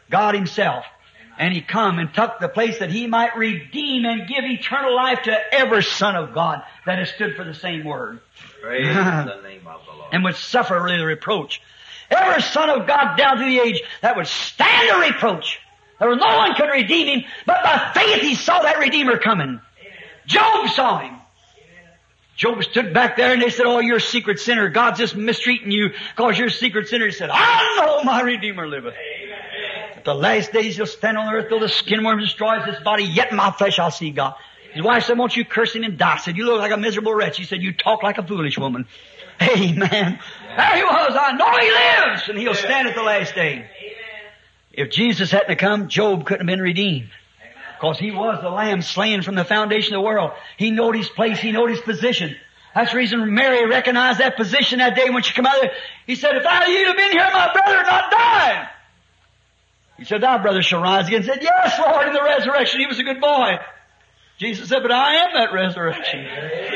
God Himself. And He come and took the place that He might redeem and give eternal life to every son of God that has stood for the same word. Praise the name of the Lord. And would suffer really the reproach. Every son of God down through the age that would stand the reproach. There was no one could redeem him, but by faith he saw that Redeemer coming. Job saw Him. Job stood back there and they said, oh, you're a secret sinner. God's just mistreating you because you're a secret sinner. He said, I know my Redeemer liveth. At the last days he'll stand on the earth till the skin worm destroys this body, yet in my flesh I'll see God. His wife said, won't you curse him and die? He said, you look like a miserable wretch. He said, you talk like a foolish woman. Amen. There he was. I know he lives and he'll stand at the last day. If Jesus hadn't come, Job couldn't have been redeemed. Because he was the Lamb slain from the foundation of the world. He knowed his place. He knowed his position. That's the reason Mary recognized that position that day when she came out there. He said, if I you'd have been here, my brother had not died. He said, thy brother shall rise again. He said, yes, Lord, in the resurrection. He was a good boy. Jesus said, but I am that resurrection.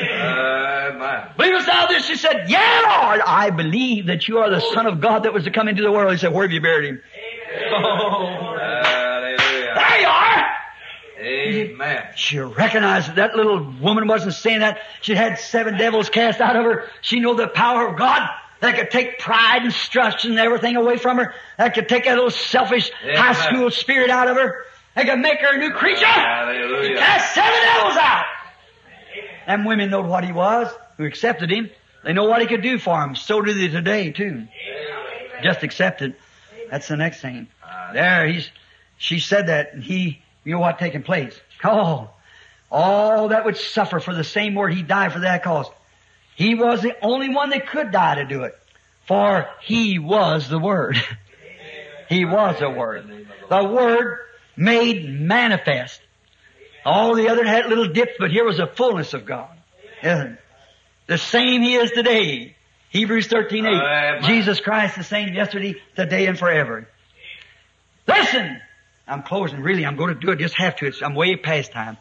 Believest thou this? He said, yeah, Lord, I believe that you are the Son of God that was to come into the world. He said, where have you buried Him? Oh, there you are. Amen. She recognized that little woman wasn't saying that. She had 7 devils cast out of her. She knew the power of God that could take pride and strut and everything away from her. That could take that little selfish high school spirit out of her. That could make her a new creature. Hallelujah. She cast 7 devils out. Them women know what He was, who accepted Him. They know what He could do for them. So do they today, too. Just accept it. That's the next thing. There, she said that, and he, you know what taking place. Oh, all that would suffer for the same word, He died for that cause. He was the only one that could die to do it. For He was the Word. He was the Word. The Word made manifest. All the other had little dips, but here was the fullness of God. Isn't it? The same He is today. Hebrews 13:8. Jesus Christ the same yesterday, today, and forever. Listen! I'm closing. Really, I'm going to do it. Just have to. I'm way past time.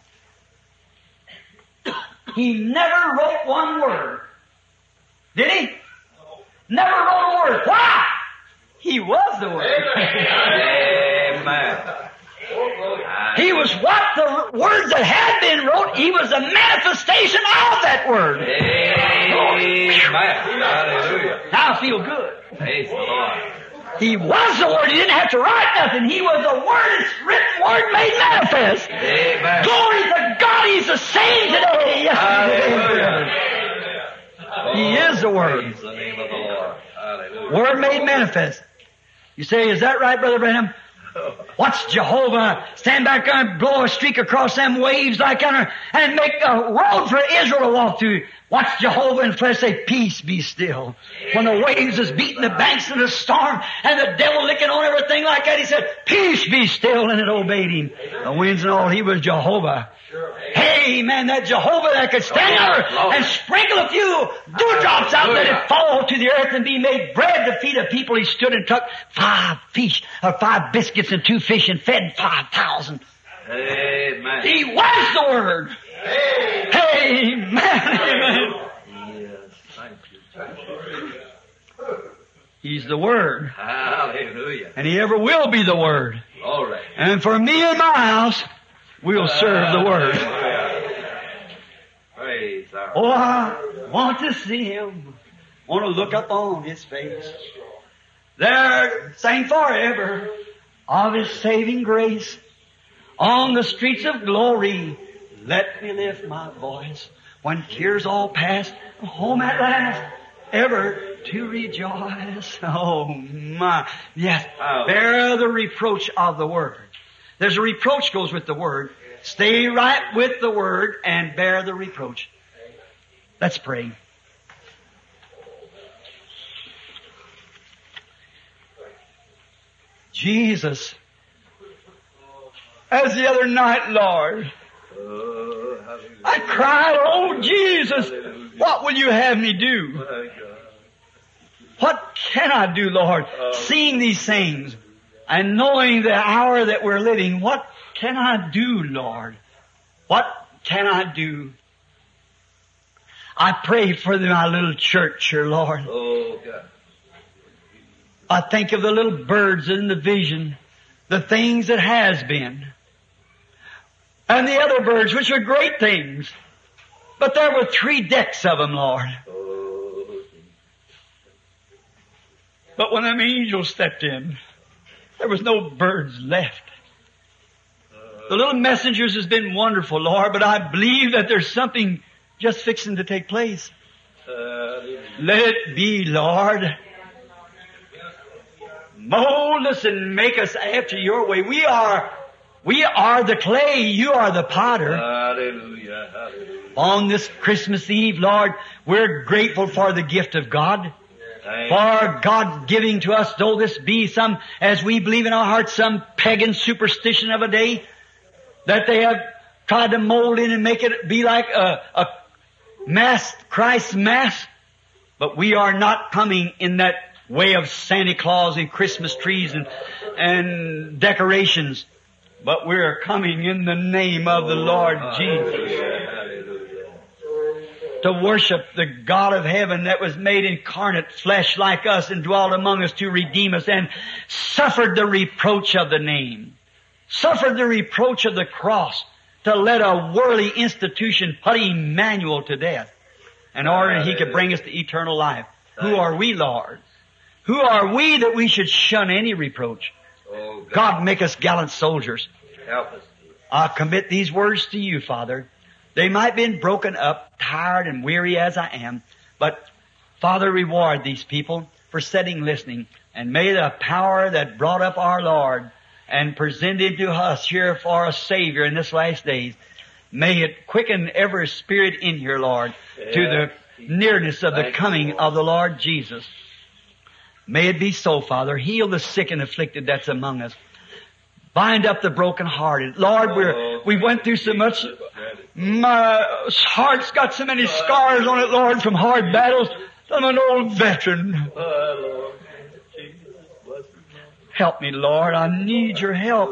He never wrote one word. Did He? Never wrote a word. Why? He was the Word. Amen. He was what the words that had been wrote. He was the manifestation of that Word. Amen. Hallelujah. Now I feel good. Praise the Lord. He was the Word. He didn't have to write nothing. He was the Word, written Word made manifest. Amen. Glory to God. He's the same today. Hallelujah. He is the Word. Praise the name of the Lord. Hallelujah. Word made manifest. You say, is that right, Brother Branham? Watch Jehovah stand back there and blow a streak across them waves like that and make a road for Israel to walk through. Watch Jehovah in flesh say, peace be still. When the waves is beating the banks of the storm and the devil licking on everything like that, He said, peace be still, and it obeyed Him. The winds and all, He was Jehovah. Hey, man, that Jehovah that could stand there and sprinkle a few dewdrops out, let it fall to the earth and be made bread to feed a people. He stood and took 5 biscuits and 2 fish and fed 5,000. Amen. He was the Word. Amen. Amen. Yes. Thank you. Thank you. He's the Word. Hallelujah. And He ever will be the Word. Glory. And for me and my house, we'll serve the Word. Praise our Oh, I want to see Him. Want to look up on His face. There, sing forever of His saving grace. On the streets of glory, let me lift my voice. When tears all pass, home at last, ever to rejoice. Oh my, yes, bear the reproach of the Word. There's a reproach goes with the Word. Stay right with the Word and bear the reproach. Let's pray. Jesus, as the other night, Lord, I cried, oh Jesus, what will you have me do? What can I do, Lord? Seeing these things and knowing the hour that we're living, what can I do, Lord? What can I do? I pray for my little church here, Lord. Oh, God. I think of the little birds in the vision the things that has been. And the other birds, which are great things. But there were 3 decks of them, Lord. But when them angels stepped in, there was no birds left. The little messengers has been wonderful, Lord, but I believe that there's something just fixing to take place. Let it be, Lord. Mold us and make us after your way. We are the clay. You are the potter. Hallelujah. Hallelujah. On this Christmas Eve, Lord, we're grateful for the gift of God. For God giving to us, though this be some, as we believe in our hearts, some pagan superstition of a day, that they have tried to mold in and make it be like a mass, Christ's mass. But we are not coming in that way of Santa Claus and Christmas trees and decorations. But we're coming in the name of the Lord Jesus. To worship the God of heaven that was made incarnate flesh like us and dwelt among us to redeem us and suffered the reproach of the name, suffered the reproach of the cross to let a worldly institution put Emmanuel to death in order that He could bring us to eternal life. Who are we, Lord? Who are we that we should shun any reproach? God, make us gallant soldiers. Help us. I commit these words to you, Father. They might have been broken up, tired and weary as I am, but Father, reward these people for sitting listening, and may the power that brought up our Lord and presented to us here for a Savior in this last days, may it quicken every spirit in here, Lord, to the nearness of the coming of the Lord Jesus. May it be so, Father. Heal the sick and afflicted that's among us. Bind up the brokenhearted. Lord, we went through so much. My heart's got so many scars on it, Lord, from hard battles. I'm an old veteran. Help me, Lord. I need your help.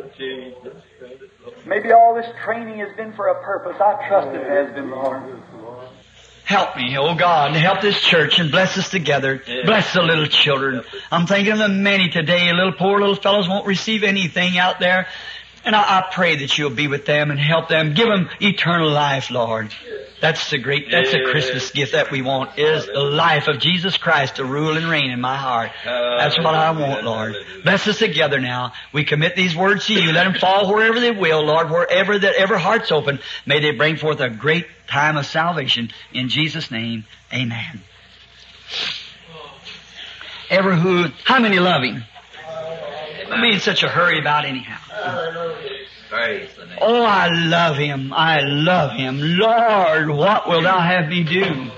Maybe all this training has been for a purpose. I trust it has been, Lord. Help me, oh God, help this church and bless us together. Bless the little children. I'm thinking of the many today. Poor little fellows won't receive anything out there. And I pray that you'll be with them and help them. Give them eternal life, Lord. That's the Christmas gift that we want, is the life of Jesus Christ to rule and reign in my heart. That's what I want, Lord. Bless us together now. We commit these words to you. Let them fall wherever they will, Lord, wherever that ever heart's open. May they bring forth a great time of salvation. In Jesus' name, amen. How many love Him? I'm in such a hurry about anyhow. Praise the name. Oh, I love Him. I love Him. Lord, what will Thou have me do?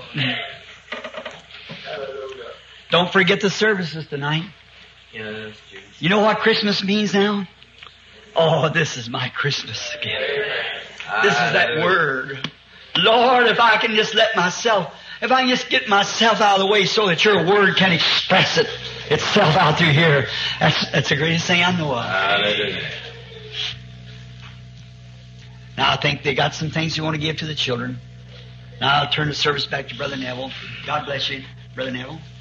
Don't forget the services tonight. Yes, Jesus. You know what Christmas means now? Oh, this is my Christmas gift. This is that word. Lord, if I can just get myself out of the way so that your word can express itself out through here. That's the greatest thing I know of. Hallelujah. Now I think they got some things you want to give to the children. Now I'll turn the service back to Brother Neville. God bless you, Brother Neville.